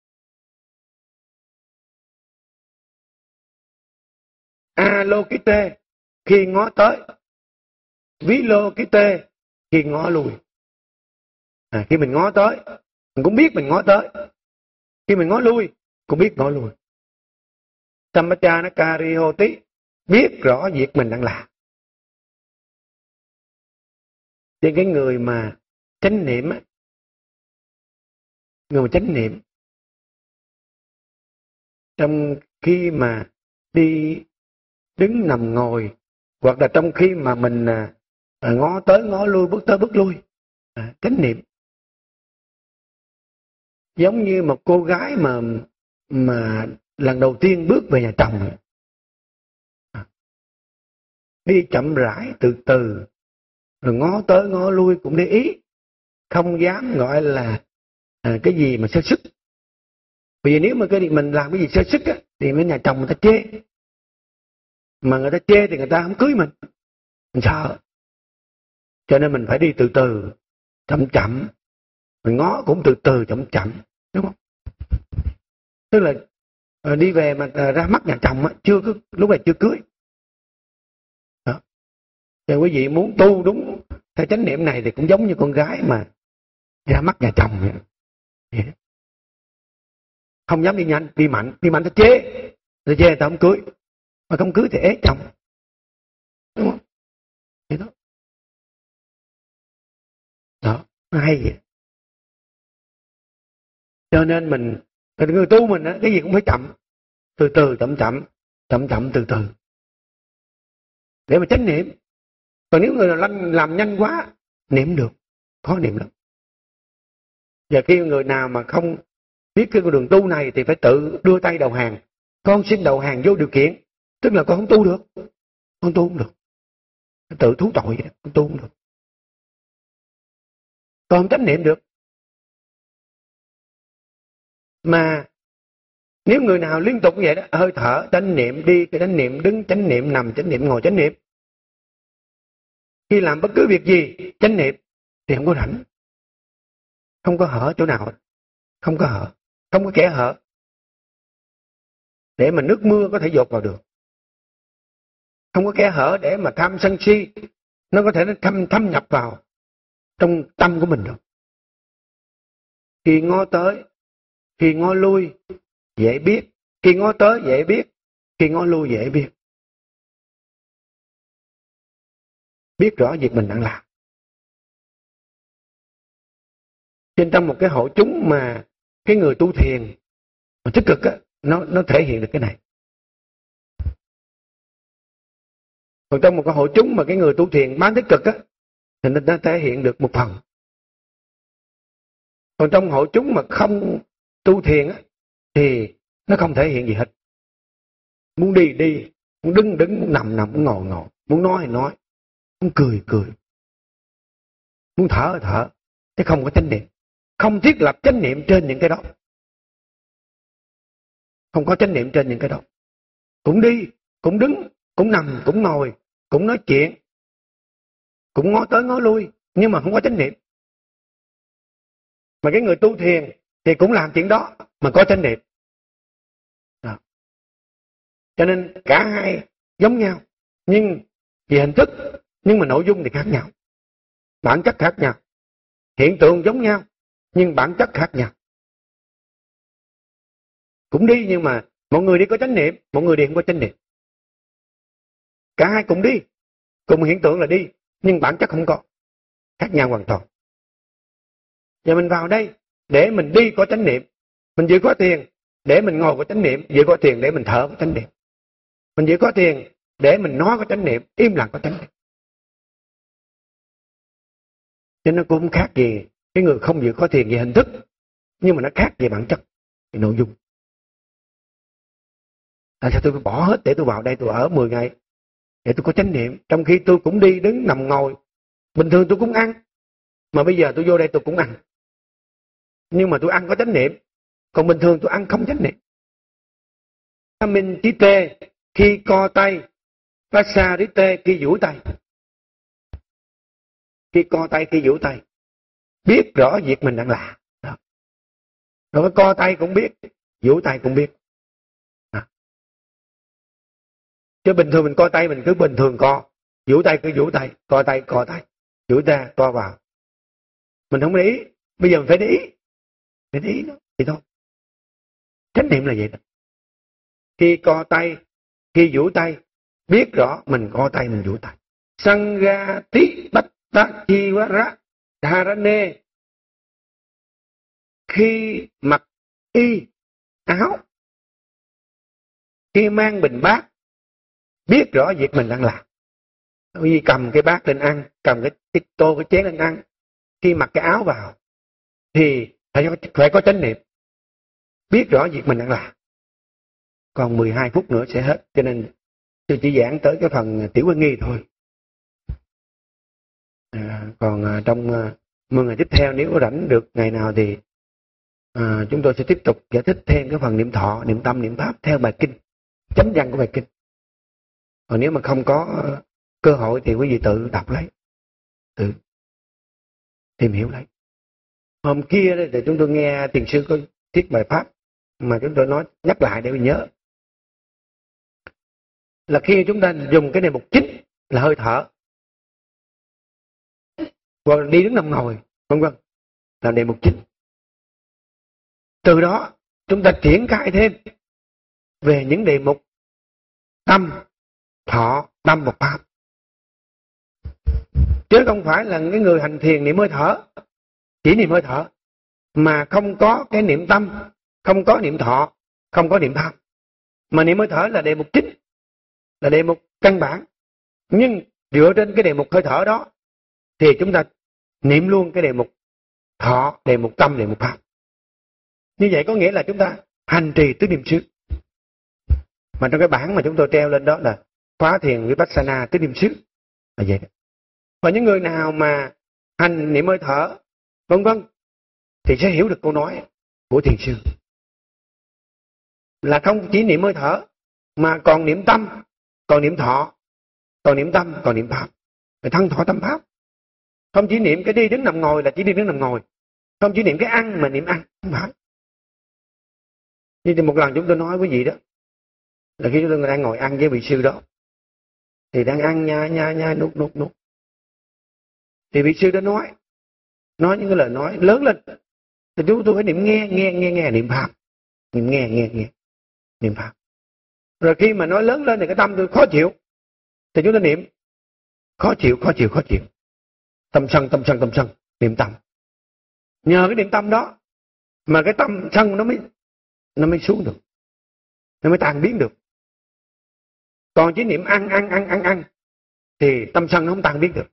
Alokite khi ngó tới, Vilokite khi ngó lui. Khi mình ngó tới mình cũng biết mình ngó tới, khi mình ngó lui cũng biết ngó lui. Sambacha nakari hô tí, biết rõ việc mình đang làm. Nên cái người mà chánh niệm á, người mà chánh niệm trong khi mà đi đứng nằm ngồi, hoặc là trong khi mà mình ngó tới ngó lui, bước tới bước lui, chánh niệm. Giống như một cô gái mà lần đầu tiên bước về nhà chồng, đi chậm rãi từ từ, rồi ngó tới ngó lui cũng để ý, không dám gọi là cái gì mà sơ sức. Vì nếu mà mình làm cái gì sơ sức á, thì bên nhà chồng người ta chê, mà người ta chê thì người ta không cưới mình sợ. Cho nên mình phải đi từ từ, chậm chậm, mình ngó cũng từ từ chậm chậm, đúng không? Tức là đi về mà ra mắt nhà chồng á, lúc này chưa cưới. Đó. Thì quý vị muốn tu đúng theo chánh niệm này thì cũng giống như con gái mà ra mắt nhà chồng vậy. Yeah. Không dám đi nhanh, đi mạnh ta chê người ta không cưới, mà không cưới thì ế chồng, đúng không? Vậy đó. Đó, hay vậy. Cho nên người tu mình á, cái gì cũng phải chậm, từ từ, chậm chậm từ từ, để mà chánh niệm. Còn nếu người nào làm nhanh quá, niệm được, khó niệm lắm. Và khi người nào mà không biết cái con đường tu này thì phải tự đưa tay đầu hàng. Con xin đầu hàng vô điều kiện, tức là con không tu được, con tu không được, tự thú tội vậy, con tu không được, con không chánh niệm được. Mà nếu người nào liên tục như vậy đó, hơi thở, chánh niệm đi, cái chánh niệm đứng, chánh niệm nằm, chánh niệm ngồi, chánh niệm, khi làm bất cứ việc gì chánh niệm thì không có rảnh, không có hở chỗ nào, không có hở, không có kẽ hở để mà nước mưa có thể dột vào được. không có kẽ hở để mà tham sân si nó có thể nó thâm nhập vào trong tâm của mình đâu. Khi ngó tới, khi ngó lui dễ biết, khi ngó tới dễ biết, khi ngó lui dễ biết. Biết rõ việc mình đang làm. Trên trong một cái hội chúng mà cái người tu thiền mà tích cực á, nó thể hiện được cái này. Còn trong một cái hội chúng mà cái người tu thiền bán tích cực á, thì nó thể hiện được một phần. Còn trong hội chúng mà không tu thiền á, thì nó không thể hiện gì hết. Muốn đi đi, muốn đứng đứng, muốn nằm nằm, muốn ngồi ngồi, muốn nói thì nói, muốn cười cười, muốn thở thì thở, chứ không có chánh niệm. Không thiết lập chánh niệm trên những cái đó. Không có chánh niệm trên những cái đó. Cũng đi, cũng đứng, cũng nằm, cũng ngồi, cũng nói chuyện, cũng ngó tới ngó lui, nhưng mà không có chánh niệm. Mà cái người tu thiền thì cũng làm chuyện đó mà có chánh niệm. Đó. Cho nên cả hai giống nhau, nhưng về hình thức, nhưng mà nội dung thì khác nhau. Bản chất khác nhau. Hiện tượng giống nhau, nhưng bản chất khác nhau. Cũng đi nhưng mà một người đi có chánh niệm, một người đi không có chánh niệm. Cả hai cùng đi, cùng hiện tượng là đi, nhưng bản chất không có. Khác nhau hoàn toàn. Và mình vào đây để mình đi có chánh niệm, mình giữ có thiền để mình ngồi có chánh niệm, giữ có thiền để mình thở có chánh niệm. Mình giữ có thiền để mình nói có chánh niệm, im lặng có chánh niệm. Cho nên nó cũng khác gì cái người không giữ có thiền về hình thức, nhưng mà nó khác về bản chất, về nội dung. Tại sao tôi phải bỏ hết để tôi vào đây tôi ở 10 ngày để tôi có chánh niệm, trong khi tôi cũng đi đứng nằm ngồi, bình thường tôi cũng ăn, mà bây giờ tôi vô đây tôi cũng ăn, nhưng mà tôi ăn có chánh niệm, còn bình thường tôi ăn không chánh niệm. Minh trí tê khi co tay, Vassa trí tê khi duỗi tay. Khi co tay, khi duỗi tay, biết rõ việc mình đang làm. Đó. Rồi co tay cũng biết, duỗi tay cũng biết. Đó. Chứ bình thường mình co tay mình cứ bình thường co, duỗi tay cứ duỗi tay, co tay, duỗi ra, co vào. Mình không để ý, bây giờ mình phải để ý. Để ý nó, thì thôi. Chánh niệm là vậy đó. Khi co tay, khi duỗi tay, biết rõ mình co tay, mình duỗi tay. Sangha tí bách tá chi vá rá dharane. Khi mặc y áo, khi mang bình bát, biết rõ việc mình đang làm. Khi cầm cái bát lên ăn, cầm cái tô, cái chén lên ăn, khi mặc cái áo vào, thì phải có chánh niệm, biết rõ việc mình đang làm. Còn 12 phút nữa sẽ hết, cho nên tôi chỉ giảng tới cái phần tiểu quan nghi thôi. Còn trong 10 ngày tiếp theo, nếu có rảnh được ngày nào thì chúng tôi sẽ tiếp tục giải thích thêm cái phần niệm thọ, niệm tâm, niệm pháp theo bài kinh, chấm văn của bài kinh. Còn nếu mà không có cơ hội thì quý vị tự đọc lấy, tự tìm hiểu lấy. Hôm kia thì chúng tôi nghe thiền sư có thuyết bài pháp mà chúng tôi nói nhắc lại để mình nhớ. Là khi chúng ta dùng cái đề mục chính là hơi thở, hoặc là đi đứng nằm ngồi, vân vân, là đề mục chính. Từ đó chúng ta triển khai thêm về những đề mục tâm, thọ, tâm và pháp. Chứ không phải là cái người hành thiền niệm hơi thở, chỉ niệm hơi thở, mà không có cái niệm tâm, không có niệm thọ, không có niệm pháp. Mà niệm hơi thở là đề mục chính, là đề mục căn bản. Nhưng dựa trên cái đề mục hơi thở đó, thì chúng ta niệm luôn cái đề mục thọ, đề mục tâm, đề mục pháp. Như vậy có nghĩa là chúng ta hành trì tứ niệm xứ. Mà trong cái bảng mà chúng tôi treo lên đó là khóa thiền Vipassana tứ niệm xứ, là vậy đó. Và những người nào mà hành niệm hơi thở, vân vân, thì sẽ hiểu được câu nói của thiền sư. Là không chỉ niệm hơi thở, mà còn niệm tâm, còn niệm thọ, còn niệm tâm, còn niệm pháp. Rồi thân thọ tâm pháp. Không chỉ niệm cái đi đứng nằm ngồi là chỉ đi đứng nằm ngồi. Không chỉ niệm cái ăn mà niệm ăn, không phải. Như một lần chúng tôi nói với vị đó, là khi chúng tôi đang ngồi ăn với vị sư đó, thì đang ăn nhai nuốt. Thì vị sư đã nói những cái lời nói lớn lên. Thì chúng tôi phải niệm nghe, niệm Pháp. Niệm nghe, niệm Pháp. Rồi khi mà nói lớn lên thì cái tâm tôi khó chịu. Thì chúng ta niệm khó chịu. Tâm sân, niệm tâm. Nhờ cái niệm tâm đó mà cái tâm sân nó mới xuống được. Nó mới tan biến được. Còn chỉ niệm ăn thì tâm sân nó không tan biến được.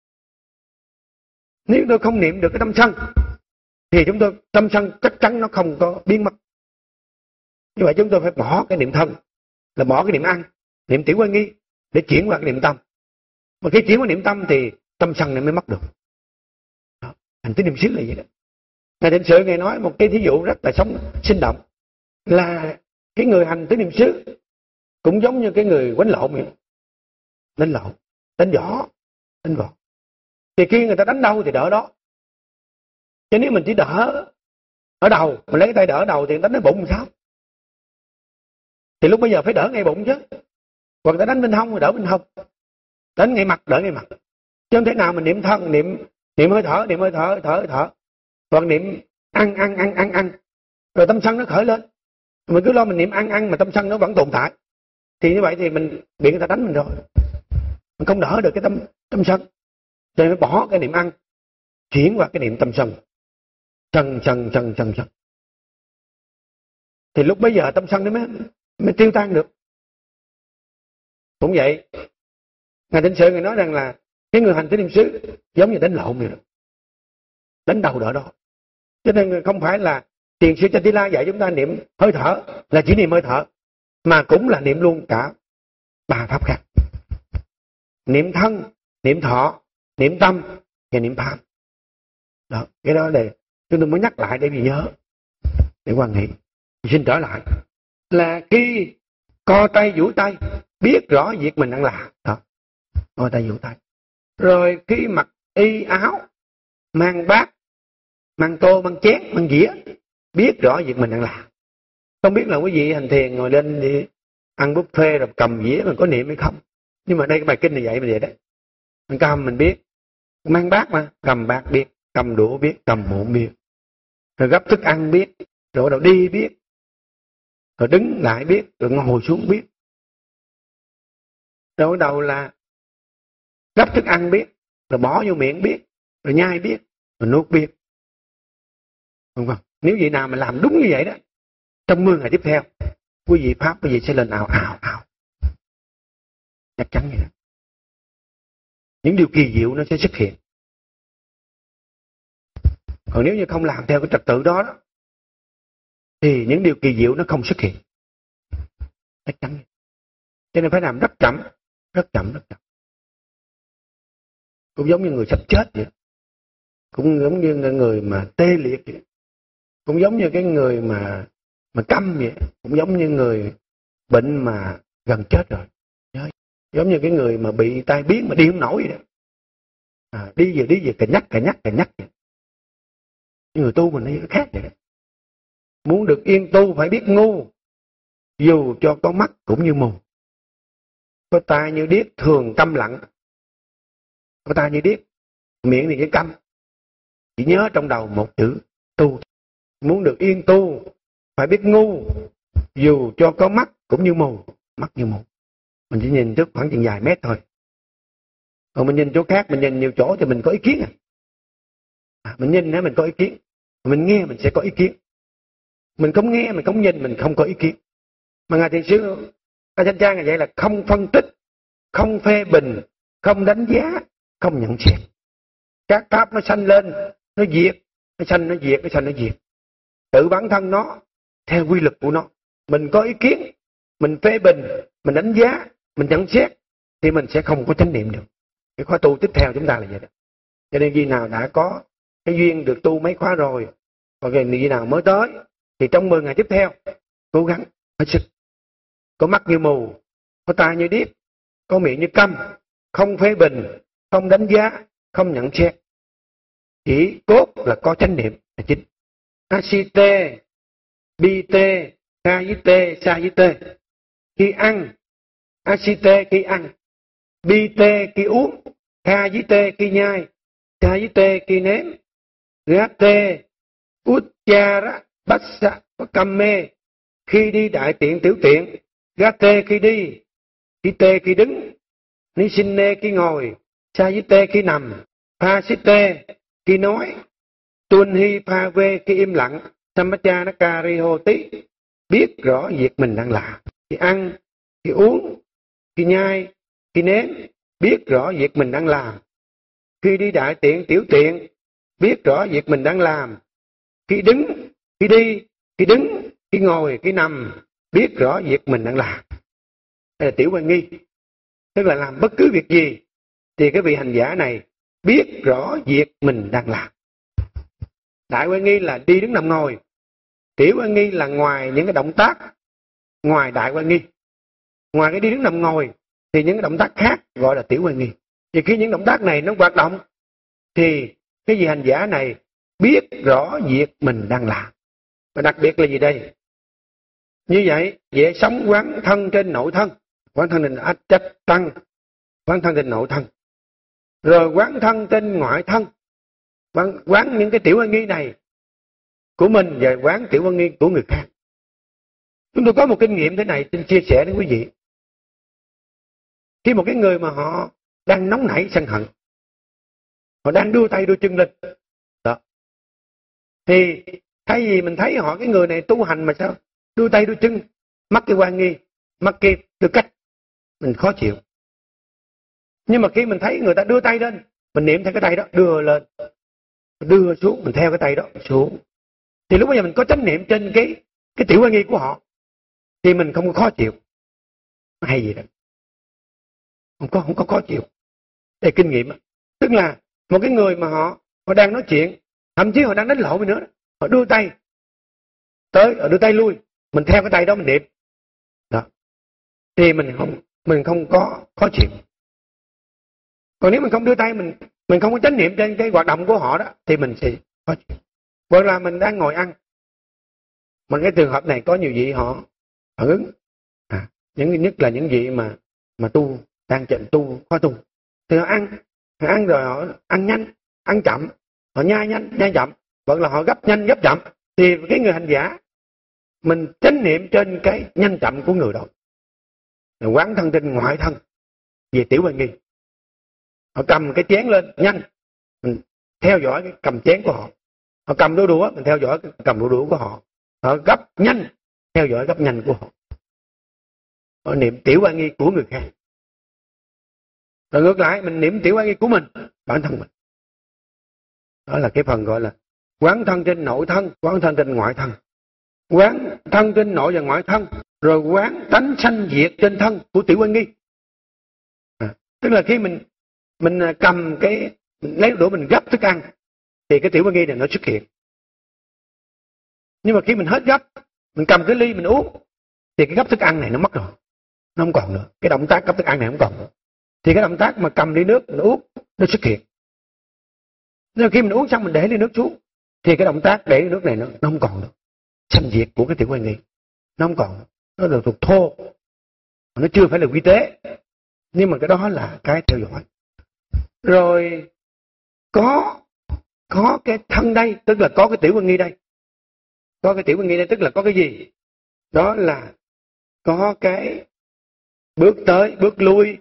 Nếu tôi không niệm được cái tâm sân thì tâm sân chắc chắn nó không có biến mất. Như vậy chúng tôi phải bỏ cái niệm thân, là bỏ cái niệm ăn, niệm tiểu quan nghi để chuyển qua cái niệm tâm. Mà khi chuyển qua niệm tâm thì tâm sân này mới mất được. Đó, hành tứ niệm xứ là vậy đó. Ngài Định Sự Ngài nói một cái thí dụ rất là sinh động, là cái người hành tứ niệm xứ cũng giống như cái người quánh lộn vậy. Đánh võ. Thì khi người ta đánh đâu thì đỡ đó. Chứ nếu mình chỉ đỡ ở đầu, mình lấy cái tay đỡ ở đầu thì đánh ở bụng làm sao? Thì lúc bây giờ phải đỡ ngay bụng chứ. Hoặc người ta đánh bên hông thì đỡ bên hông. Đánh ngay mặt, đỡ ngay mặt. Chứ không thể nào mình niệm thân, niệm hơi thở. Hoặc niệm ăn. Rồi tâm sân nó khởi lên. Mình cứ lo mình niệm ăn mà tâm sân nó vẫn tồn tại. Thì như vậy thì mình bị người ta đánh mình rồi. Mình không đỡ được cái tâm sân. Cho nên phải bỏ cái niệm ăn, chuyển qua cái niệm tâm sân. Sân. Thì lúc bấy giờ tâm sân nó mới tiêu tan được. Cũng vậy, Ngài Định Sự Ngài nói rằng là cái người hành tứ niệm xứ giống như đánh lộn vậy đó. Đánh đầu đỡ đó. Cho nên không phải là Thiền sư Chatila dạy chúng ta niệm hơi thở là chỉ niệm hơi thở, mà cũng là niệm luôn cả 3 pháp khác. Niệm thân, niệm thọ, niệm tâm và niệm pháp. Đó, cái đó để chúng tôi mới nhắc lại để vì nhớ, để quan hệ. Xin trở lại là khi co tay duỗi tay biết rõ việc mình đang làm. Đó, co tay duỗi tay. Rồi khi mặc y áo, mang bát, mang tô, mang chén, mang dĩa, biết rõ việc mình đang làm. Không biết là quý vị hành thiền ngồi lên đi ăn buffet rồi cầm dĩa mà có niệm hay không. Nhưng mà đây cái bài kinh này dạy mình vậy đấy. Mình cầm mình biết, mang bát mà, cầm bát biết, cầm đũa biết, cầm muỗng biết. Rồi gấp thức ăn biết, rồi bắt đầu đi biết, rồi đứng lại biết, rồi ngồi xuống biết. Rồi bắt đầu là gấp thức ăn biết, rồi bỏ vô miệng biết, rồi nhai biết, rồi nuốt biết. Không không? Nếu vị nào mà làm đúng như vậy đó, trong 10 ngày tiếp theo, quý vị Pháp quý vị sẽ lên ào. Chắc chắn như đó. Những điều kỳ diệu nó sẽ xuất hiện. Còn nếu như không làm theo cái trật tự đó, thì những điều kỳ diệu nó không xuất hiện. Chắc chắn. Cho nên phải làm rất chậm. Cũng giống như người sắp chết vậy. Cũng giống như người mà tê liệt vậy. Cũng giống như cái người mà câm vậy. Cũng giống như người bệnh mà gần chết rồi. Giống như cái người mà bị tai biến mà đi không nổi vậy đó. Đi về cà nhắc vậy. Người tu mình nó khác vậy đó. Muốn được yên tu phải biết ngu, dù cho có mắt cũng như mù. Có tai như điếc thường câm lặng. Có tai như điếc, miệng thì cái câm. Chỉ nhớ trong đầu một chữ tu. Muốn được yên tu phải biết ngu, dù cho có mắt cũng như mù. Mắt như mù. Mình chỉ nhìn trước khoảng chừng vài mét thôi. Còn mình nhìn chỗ khác, mình nhìn nhiều chỗ thì mình có ý kiến mình nhìn mình có ý kiến. Mình nghe mình sẽ có ý kiến. Mình không nghe, mình không nhìn, mình không có ý kiến. Mà Ngài Thiền sư Ajahn Ngài dạy là không phân tích, không phê bình, không đánh giá, không nhận xét. Các pháp nó sanh lên, nó diệt, nó sanh nó diệt. Tự bản thân nó, theo quy luật của nó. Mình có ý kiến, mình phê bình, mình đánh giá, mình nhận xét, thì mình sẽ không có chánh niệm được. Cái khóa tu tiếp theo chúng ta là vậy đó. Cho nên khi nào đã có cái duyên được tu mấy khóa rồi, còn khi nào mới tới, thì trong 10 ngày tiếp theo, cố gắng hết sức. Có mắt như mù, có tai như điếc, có miệng như câm, không phê bình, không đánh giá, không nhận xét. Chỉ cốt là có chánh niệm là chính. Asite, bite, sa với tê. Khi ăn, asite khi ăn, bi tê khi uống, kha với tê khi nhai, cha với tê khi nếm, gá tê, út cha rá, bách sa, cam mê, khi đi đại tiện tiểu tiện, gá tê khi đi, khi tê khi đứng, ni sinh nê khi ngồi, sa với tê khi nằm, pha xích tê khi nói, tuân hi pha vê khi im lặng, samacha nó ca ri hô tí, biết rõ việc mình đang làm, khi ăn, khi uống, khi nhai, khi nếm, biết rõ việc mình đang làm, khi đi đại tiện tiểu tiện, biết rõ việc mình đang làm, khi đứng, khi đi, khi đứng, khi ngồi, khi nằm, biết rõ việc mình đang làm. Đây là tiểu quan nghi. Tức là làm bất cứ việc gì thì cái vị hành giả này biết rõ việc mình đang làm. Đại quan nghi là đi đứng nằm ngồi. Tiểu quan nghi là ngoài những cái động tác, ngoài đại quan nghi, ngoài cái đi đứng nằm ngồi thì những cái động tác khác gọi là tiểu quan nghi. Vì khi những động tác này nó hoạt động thì cái vị hành giả này biết rõ việc mình đang làm. Và đặc biệt là gì đây? Như vậy, dễ sống quán thân trên nội thân, quán thân trên ách tăng, quán thân trên nội thân, rồi quán thân trên ngoại thân, quán những cái tiểu quan nghi này của mình và quán tiểu quan nghi của người khác. Chúng tôi có một kinh nghiệm thế này xin chia sẻ với quý vị. Khi một cái người mà họ đang nóng nảy sân hận, họ đang đưa tay đưa chân lên đó, thì thay vì mình thấy họ, cái người này tu hành mà sao đưa tay đưa chân, mắc cái quan nghi, mắc cái tư cách, mình khó chịu. Nhưng mà khi mình thấy người ta đưa tay lên, mình niệm theo cái tay đó, đưa lên, đưa xuống, mình theo cái tay đó xuống, thì lúc bây giờ mình có chánh niệm trên cái tiểu quan nghi của họ, thì mình không có khó chịu. Hay gì đó, không có khó chịu. Đây kinh nghiệm. Tức là một cái người mà họ đang nói chuyện, thậm chí họ đang đánh lộn nữa, họ đưa tay tới, họ đưa tay lui, mình theo cái tay đó mình niệm đó, thì mình không có khó chịu. Còn nếu mình không đưa tay, mình không có chánh niệm trên cái hoạt động của họ đó, thì mình sẽ khó chịu. Hoặc là mình đang ngồi ăn, mà cái trường hợp này có nhiều vị họ phản ứng, nhất là những vị mà tu đang trận tu khó tu, thì họ ăn rồi họ ăn nhanh, ăn chậm, họ nhai nhanh, nhai chậm, hoặc là họ gấp nhanh, gấp chậm, thì cái người hành giả mình chánh niệm trên cái nhanh chậm của người đó, quán thân trên ngoại thân về tiểu quan nghi. Họ cầm cái chén lên nhanh, mình theo dõi cái cầm chén của họ. Họ cầm đũa đũa, mình theo dõi cái cầm đũa đũa của họ. Họ gấp nhanh, theo dõi gấp nhanh của họ. Họ niệm tiểu quan nghi của người khác. Rồi ngược lại, mình niệm tiểu quan nghi của mình, bản thân mình. Đó là cái phần gọi là quán thân trên nội thân, quán thân trên ngoại thân. Quán thân trên nội và ngoại thân, rồi quán tánh sanh diệt trên thân của tiểu quan nghi. Tức là khi mình cầm mình lấy đũa mình gấp thức ăn, thì cái tiểu quan nghi này nó xuất hiện. Nhưng mà khi mình hết gấp, mình cầm cái ly mình uống, thì cái gấp thức ăn này nó mất rồi, nó không còn nữa. Cái động tác gấp thức ăn này không còn nữa. Thì cái động tác mà cầm ly nước mình uống nó xuất hiện. Nhưng khi mình uống xong mình để ly nước xuống, thì cái động tác để ly nước này nó không còn nữa. Sanh diệt của cái tiểu quan nghi nó không còn nữa. Nó là thuộc thô, nó chưa phải là quy tế, nhưng mà cái đó là cái theo dõi. Rồi có cái thân đây, tức là có cái tiểu quan nghi đây. Có cái tiểu quan nghi đây tức là có cái gì? Đó là có cái bước tới, bước lui,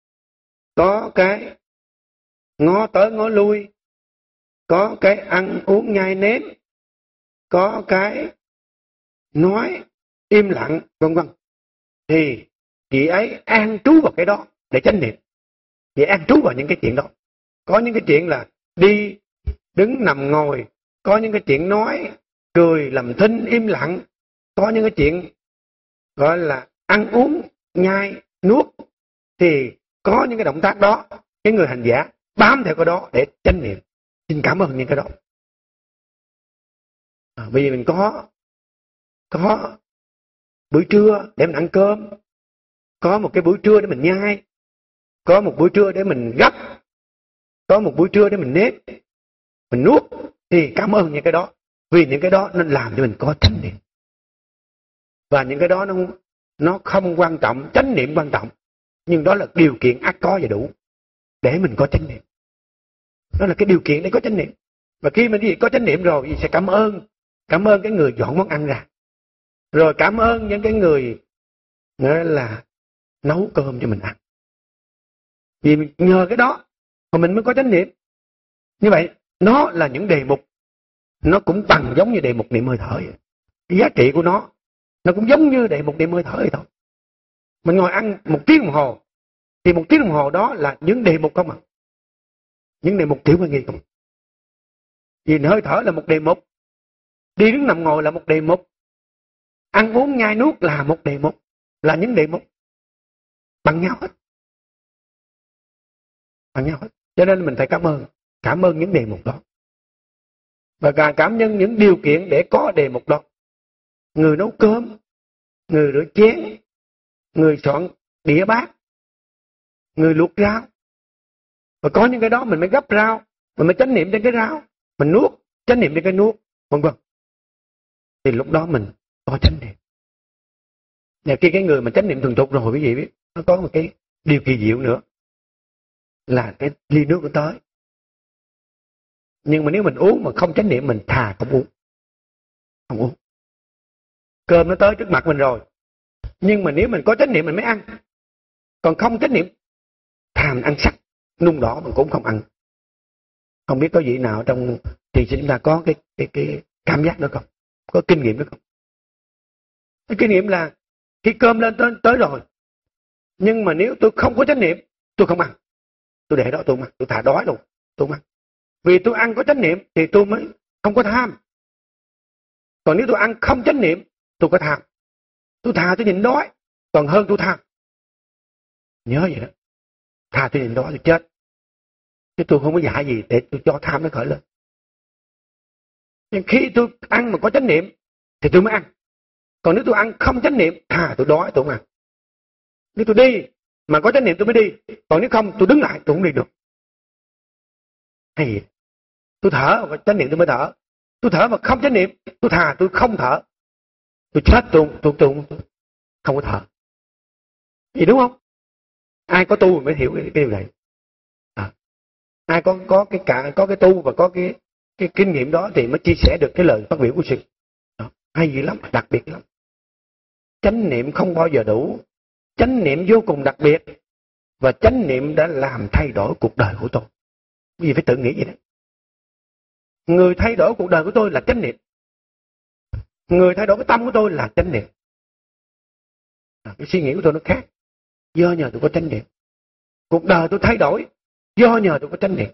có cái ngó tới, ngó lui, có cái ăn uống nhai nếm, có cái nói im lặng, vân vân. Thì chị ấy an trú vào cái đó để chánh niệm. Chị an trú vào những cái chuyện đó. Có những cái chuyện là đi, đứng, nằm, ngồi. Có những cái chuyện nói, cười, làm thinh, im lặng. Có những cái chuyện gọi là ăn uống, nhai, nuốt. Thì có những cái động tác đó, cái người hành giả bám theo cái đó để chánh niệm. Xin cảm ơn những cái đó. Bây giờ mình có buổi trưa để mình ăn cơm, có một cái buổi trưa để mình nhai, có một buổi trưa để mình gấp, có một buổi trưa để mình nếp, mình nuốt, thì cảm ơn những cái đó, vì những cái đó nó làm cho mình có chánh niệm. Và những cái đó nó không quan trọng, chánh niệm quan trọng, Nhưng đó là điều kiện ắt có và đủ để mình có chánh niệm. Đó là cái điều kiện để có chánh niệm. Và khi mình có chánh niệm rồi thì sẽ cảm ơn cái người dọn món ăn ra, rồi cảm ơn những cái người nghĩa là nấu cơm cho mình ăn. Vì nhờ cái đó mà mình mới có chánh niệm. Như vậy nó là những đề mục, nó cũng bằng giống như đề mục niệm hơi thở vậy. Cái giá trị của nó cũng giống như đề mục niệm hơi thở vậy thôi. Mình ngồi ăn 1 tiếng đồng hồ thì 1 tiếng đồng hồ đó là những đề mục không ạ? Những đề mục tiểu quan nghi không? Vì hơi thở là một đề mục, đi đứng nằm ngồi là một đề mục, ăn uống nhai nuốt là một đề mục, là những đề mục bằng nhau hết. Bằng nhau hết. Cho nên mình phải cảm ơn những đề mục đó. Và càng cảm ơn những điều kiện để có đề mục đó. Người nấu cơm, người rửa chén, người soạn đĩa bát, người luộc rau. Và có những cái đó mình mới gấp rau, mình mới chánh niệm trên cái rau, mình nuốt, chánh niệm trên cái nuốt, vân vân. Thì lúc đó mình có chánh niệm. Và khi cái người mà chánh niệm thuần thục rồi quý vị biết, nó có một cái điều kỳ diệu nữa, là cái ly nước nó tới. Nhưng mà nếu mình uống mà không chánh niệm, mình thà không uống. Không uống. Cơm nó tới trước mặt mình rồi, nhưng mà nếu mình có chánh niệm mình mới ăn. Còn không chánh niệm, thà mình ăn sắc, nung đỏ mình cũng không ăn. Không biết có vị nào trong thì chúng ta có cái cảm giác đó không? Có kinh nghiệm đó không? Cái kinh nghiệm là khi cơm lên tới rồi, nhưng mà nếu tôi không có chánh niệm, tôi không ăn. Tôi để đó tôi không ăn, tôi thà đói luôn, tôi không ăn. Vì tôi ăn có chánh niệm thì tôi mới không có tham. Còn nếu tôi ăn không chánh niệm, tôi có tham. Tôi thà tôi nhịn đói, còn hơn tôi tham. Nhớ vậy đó. Thà tôi nhịn đói tôi chết, chứ tôi không có dạy gì để tôi cho tham nó khởi lên. Nhưng khi tôi ăn mà có chánh niệm thì tôi mới ăn. Còn nếu tôi ăn không chánh niệm, thà tôi đói tôi không ăn. Nếu tôi đi mà có chánh niệm tôi mới đi, còn nếu không tôi đứng lại tôi không đi được. Hay vậy? Tôi thở mà có chánh niệm tôi mới thở. Tôi thở mà không chánh niệm, tôi thà tôi không thở. Tôi chết tôi không có thở. Gì đúng không? Ai có tu mới hiểu cái điều này. Ai có cái tu và có cái kinh nghiệm đó thì mới chia sẻ được cái lời phát biểu của sư. Hay gì lắm, đặc biệt lắm. Chánh niệm không bao giờ đủ. Chánh niệm vô cùng đặc biệt. Và chánh niệm đã làm thay đổi cuộc đời của tôi. Quý vị phải tự nghĩ vậy đấy. Người thay đổi cuộc đời của tôi là chánh niệm. Người thay đổi cái tâm của tôi là chánh niệm. Cái suy nghĩ của tôi nó khác. Do nhờ tôi có chánh niệm. Cuộc đời tôi thay đổi do nhờ tôi có chánh niệm.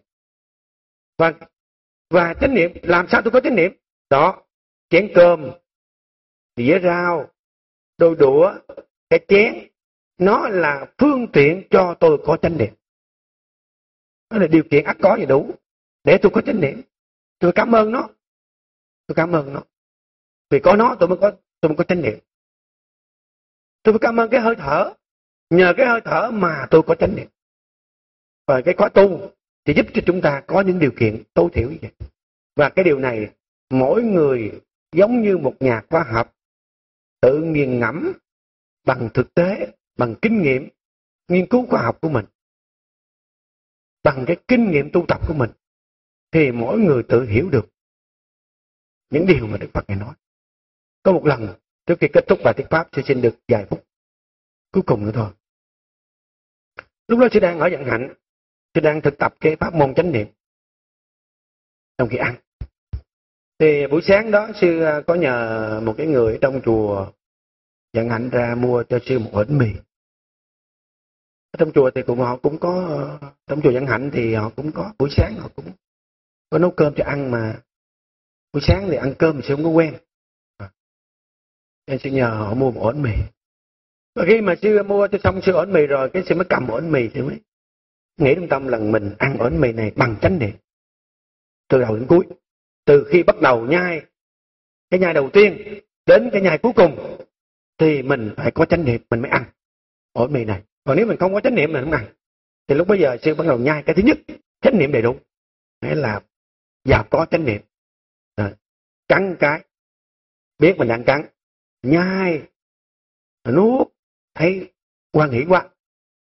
Và chánh niệm, làm sao tôi có chánh niệm? Đó, chén cơm, đĩa rau, đôi đũa, cái chén, nó là phương tiện cho tôi có chánh niệm. Đó là điều kiện ắt có và đủ để tôi có chánh niệm. Tôi cảm ơn nó. Tôi cảm ơn nó. Vì có nó tôi mới có chánh niệm. Tôi phải cảm ơn cái hơi thở. Nhờ cái hơi thở mà tôi có chánh niệm. Và cái khóa tu thì giúp cho chúng ta có những điều kiện tối thiểu như vậy. Và cái điều này mỗi người giống như một nhà khoa học tự nghiền ngẫm bằng thực tế, bằng kinh nghiệm nghiên cứu khoa học của mình, bằng cái kinh nghiệm tu tập của mình, thì mỗi người tự hiểu được những điều mà Đức Phật Ngài nói. Có một lần trước khi kết thúc bài thuyết pháp, tôi xin được vài phút cuối cùng nữa thôi. Lúc đó tôi đang ở vận hạnh, tôi đang thực tập cái pháp môn chánh niệm trong khi ăn. Thì buổi sáng đó sư có nhờ một cái người ở trong chùa vận hạnh ra mua cho sư một ổ bánh mì. Ở trong chùa thì họ cũng có, trong chùa vận hạnh thì họ cũng có buổi sáng họ cũng có nấu cơm cho ăn, mà buổi sáng thì ăn cơm thì sư không có quen. Nên sư nhờ họ mua một ổ bánh mì. Và khi mà sư mua cho xong sư ổ bánh mì rồi, cái sư mới cầm ổ bánh mì, sư mới nghĩ trong tâm là mình ăn ổ bánh mì này bằng chánh niệm từ đầu đến cuối, từ khi bắt đầu nhai cái nhai đầu tiên đến cái nhai cuối cùng thì mình phải có chánh niệm mình mới ăn ổ bánh mì này. Còn nếu mình không có chánh niệm mình không ăn, thì lúc bây giờ sư bắt đầu nhai cái thứ nhất, chánh niệm đầy đủ, nghĩa là vào có chánh niệm. Cắn cái biết mình đang cắn, nhai nuốt thấy quan hỷ quá,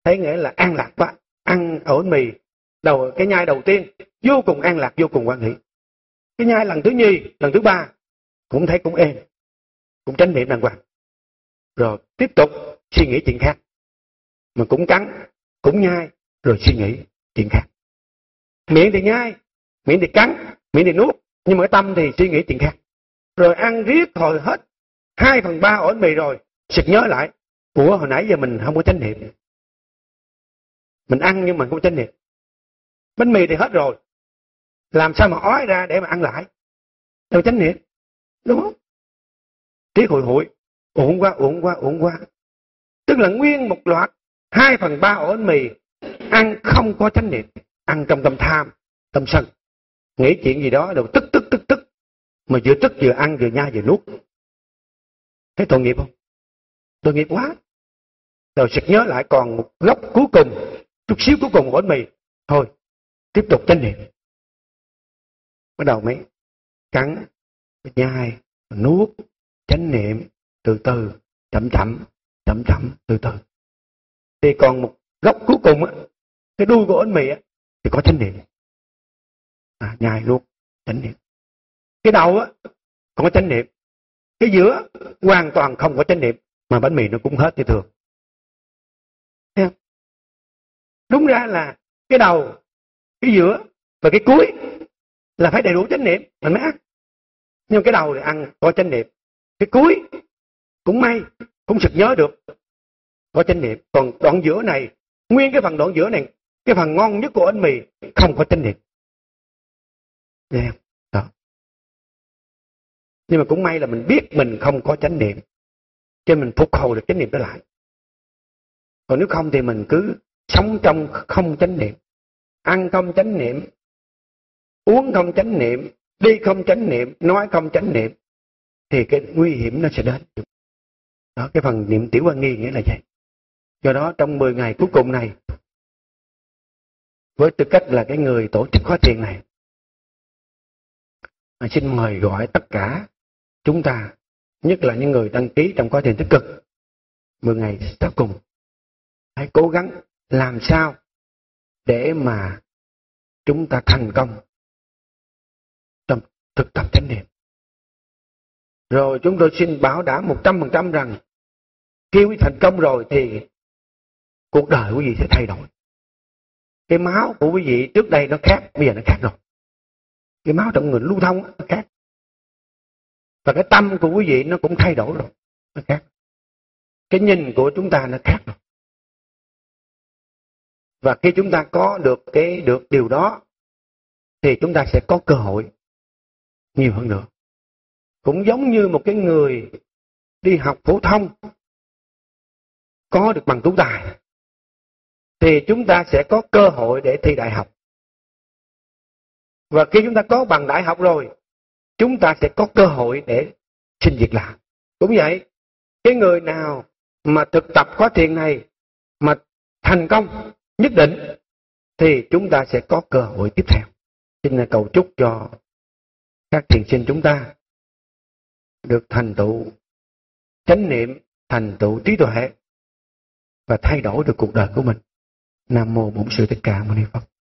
thấy nghĩa là an lạc quá. Ăn ổ bánh mì, cái nhai đầu tiên, vô cùng an lạc, vô cùng hoan hỷ. Cái nhai lần thứ nhì, lần thứ ba, cũng thấy cũng êm, cũng chánh niệm đàng hoàng. Rồi tiếp tục suy nghĩ chuyện khác. Mà cũng cắn, cũng nhai, rồi suy nghĩ chuyện khác. Miệng thì nhai, miệng thì cắn, miệng thì nuốt, nhưng mà cái tâm thì suy nghĩ chuyện khác. Rồi ăn riết hồi hết 2/3 ổ bánh mì rồi, sực nhớ lại, ủa hồi nãy giờ mình không có chánh niệm. Mình ăn nhưng mà không có chánh niệm. Bánh mì thì hết rồi, làm sao mà ói ra để mà ăn lại? Đâu chánh niệm, đúng không? Tiếc hụi hụi, uổng quá. Tức là nguyên một loạt 2/3 ổ bánh mì ăn không có chánh niệm, ăn trong tâm tham, tâm sân, nghĩ chuyện gì đó rồi tức, mà vừa tức vừa ăn vừa nhai vừa nuốt. Thấy tội nghiệp không? Tội nghiệp quá. Rồi sực nhớ lại còn một góc cuối cùng, chút xíu cuối cùng một ổ bánh mì, thôi tiếp tục chánh niệm. Bắt đầu mới cắn, nhai, nuốt, chánh niệm từ từ, chậm chậm từ từ. Thì còn một góc cuối cùng á, cái đuôi của bánh mì á thì có chánh niệm. Nhai nuốt chánh niệm. Cái đầu á không có chánh niệm. Cái giữa hoàn toàn không có chánh niệm, mà bánh mì nó cũng hết như thường. Thấy không? Đúng ra là cái đầu, cái giữa và cái cuối là phải đầy đủ chánh niệm mình mới ăn. Nhưng cái đầu thì ăn có chánh niệm, cái cuối cũng may, cũng sực nhớ được có chánh niệm. Còn đoạn giữa này, nguyên cái phần đoạn giữa này, cái phần ngon nhất của bánh mì không có chánh niệm. Đó. Nhưng mà cũng may là mình biết mình không có chánh niệm, cho mình phục hồi được chánh niệm đó lại. Còn nếu không thì mình cứ sống trong không chánh niệm, ăn không chánh niệm, uống không chánh niệm, đi không chánh niệm, nói không chánh niệm, thì cái nguy hiểm nó sẽ đến. Đó, cái phần niệm tiểu quan nghi nghĩa là vậy. Do đó trong 10 ngày cuối cùng này, với tư cách là cái người tổ chức khóa thiền này, xin mời gọi tất cả chúng ta, nhất là những người đăng ký trong khóa thiền tích cực 10 ngày sau cùng, hãy cố gắng làm sao để mà chúng ta thành công trong thực tập chánh niệm. Rồi chúng tôi xin bảo đảm 100% rằng khi quý thành công rồi thì cuộc đời quý vị sẽ thay đổi. Cái máu của quý vị trước đây nó khác, bây giờ nó khác rồi. Cái máu trong người lưu thông nó khác. Và cái tâm của quý vị nó cũng thay đổi rồi, nó khác. Cái nhìn của chúng ta nó khác rồi. Và khi chúng ta có được điều đó thì chúng ta sẽ có cơ hội nhiều hơn nữa. Cũng giống như một cái người đi học phổ thông có được bằng tú tài thì chúng ta sẽ có cơ hội để thi đại học. Và khi chúng ta có bằng đại học rồi, chúng ta sẽ có cơ hội để xin việc làm. Cũng vậy, cái người nào mà thực tập khóa thiền này mà thành công nhất định thì chúng ta sẽ có cơ hội tiếp theo. Xin cầu chúc cho các thiền sinh chúng ta được thành tựu chánh niệm, thành tựu trí tuệ và thay đổi được cuộc đời của mình. Nam mô Bổn Sư Thích Ca Mâu Ni Phật.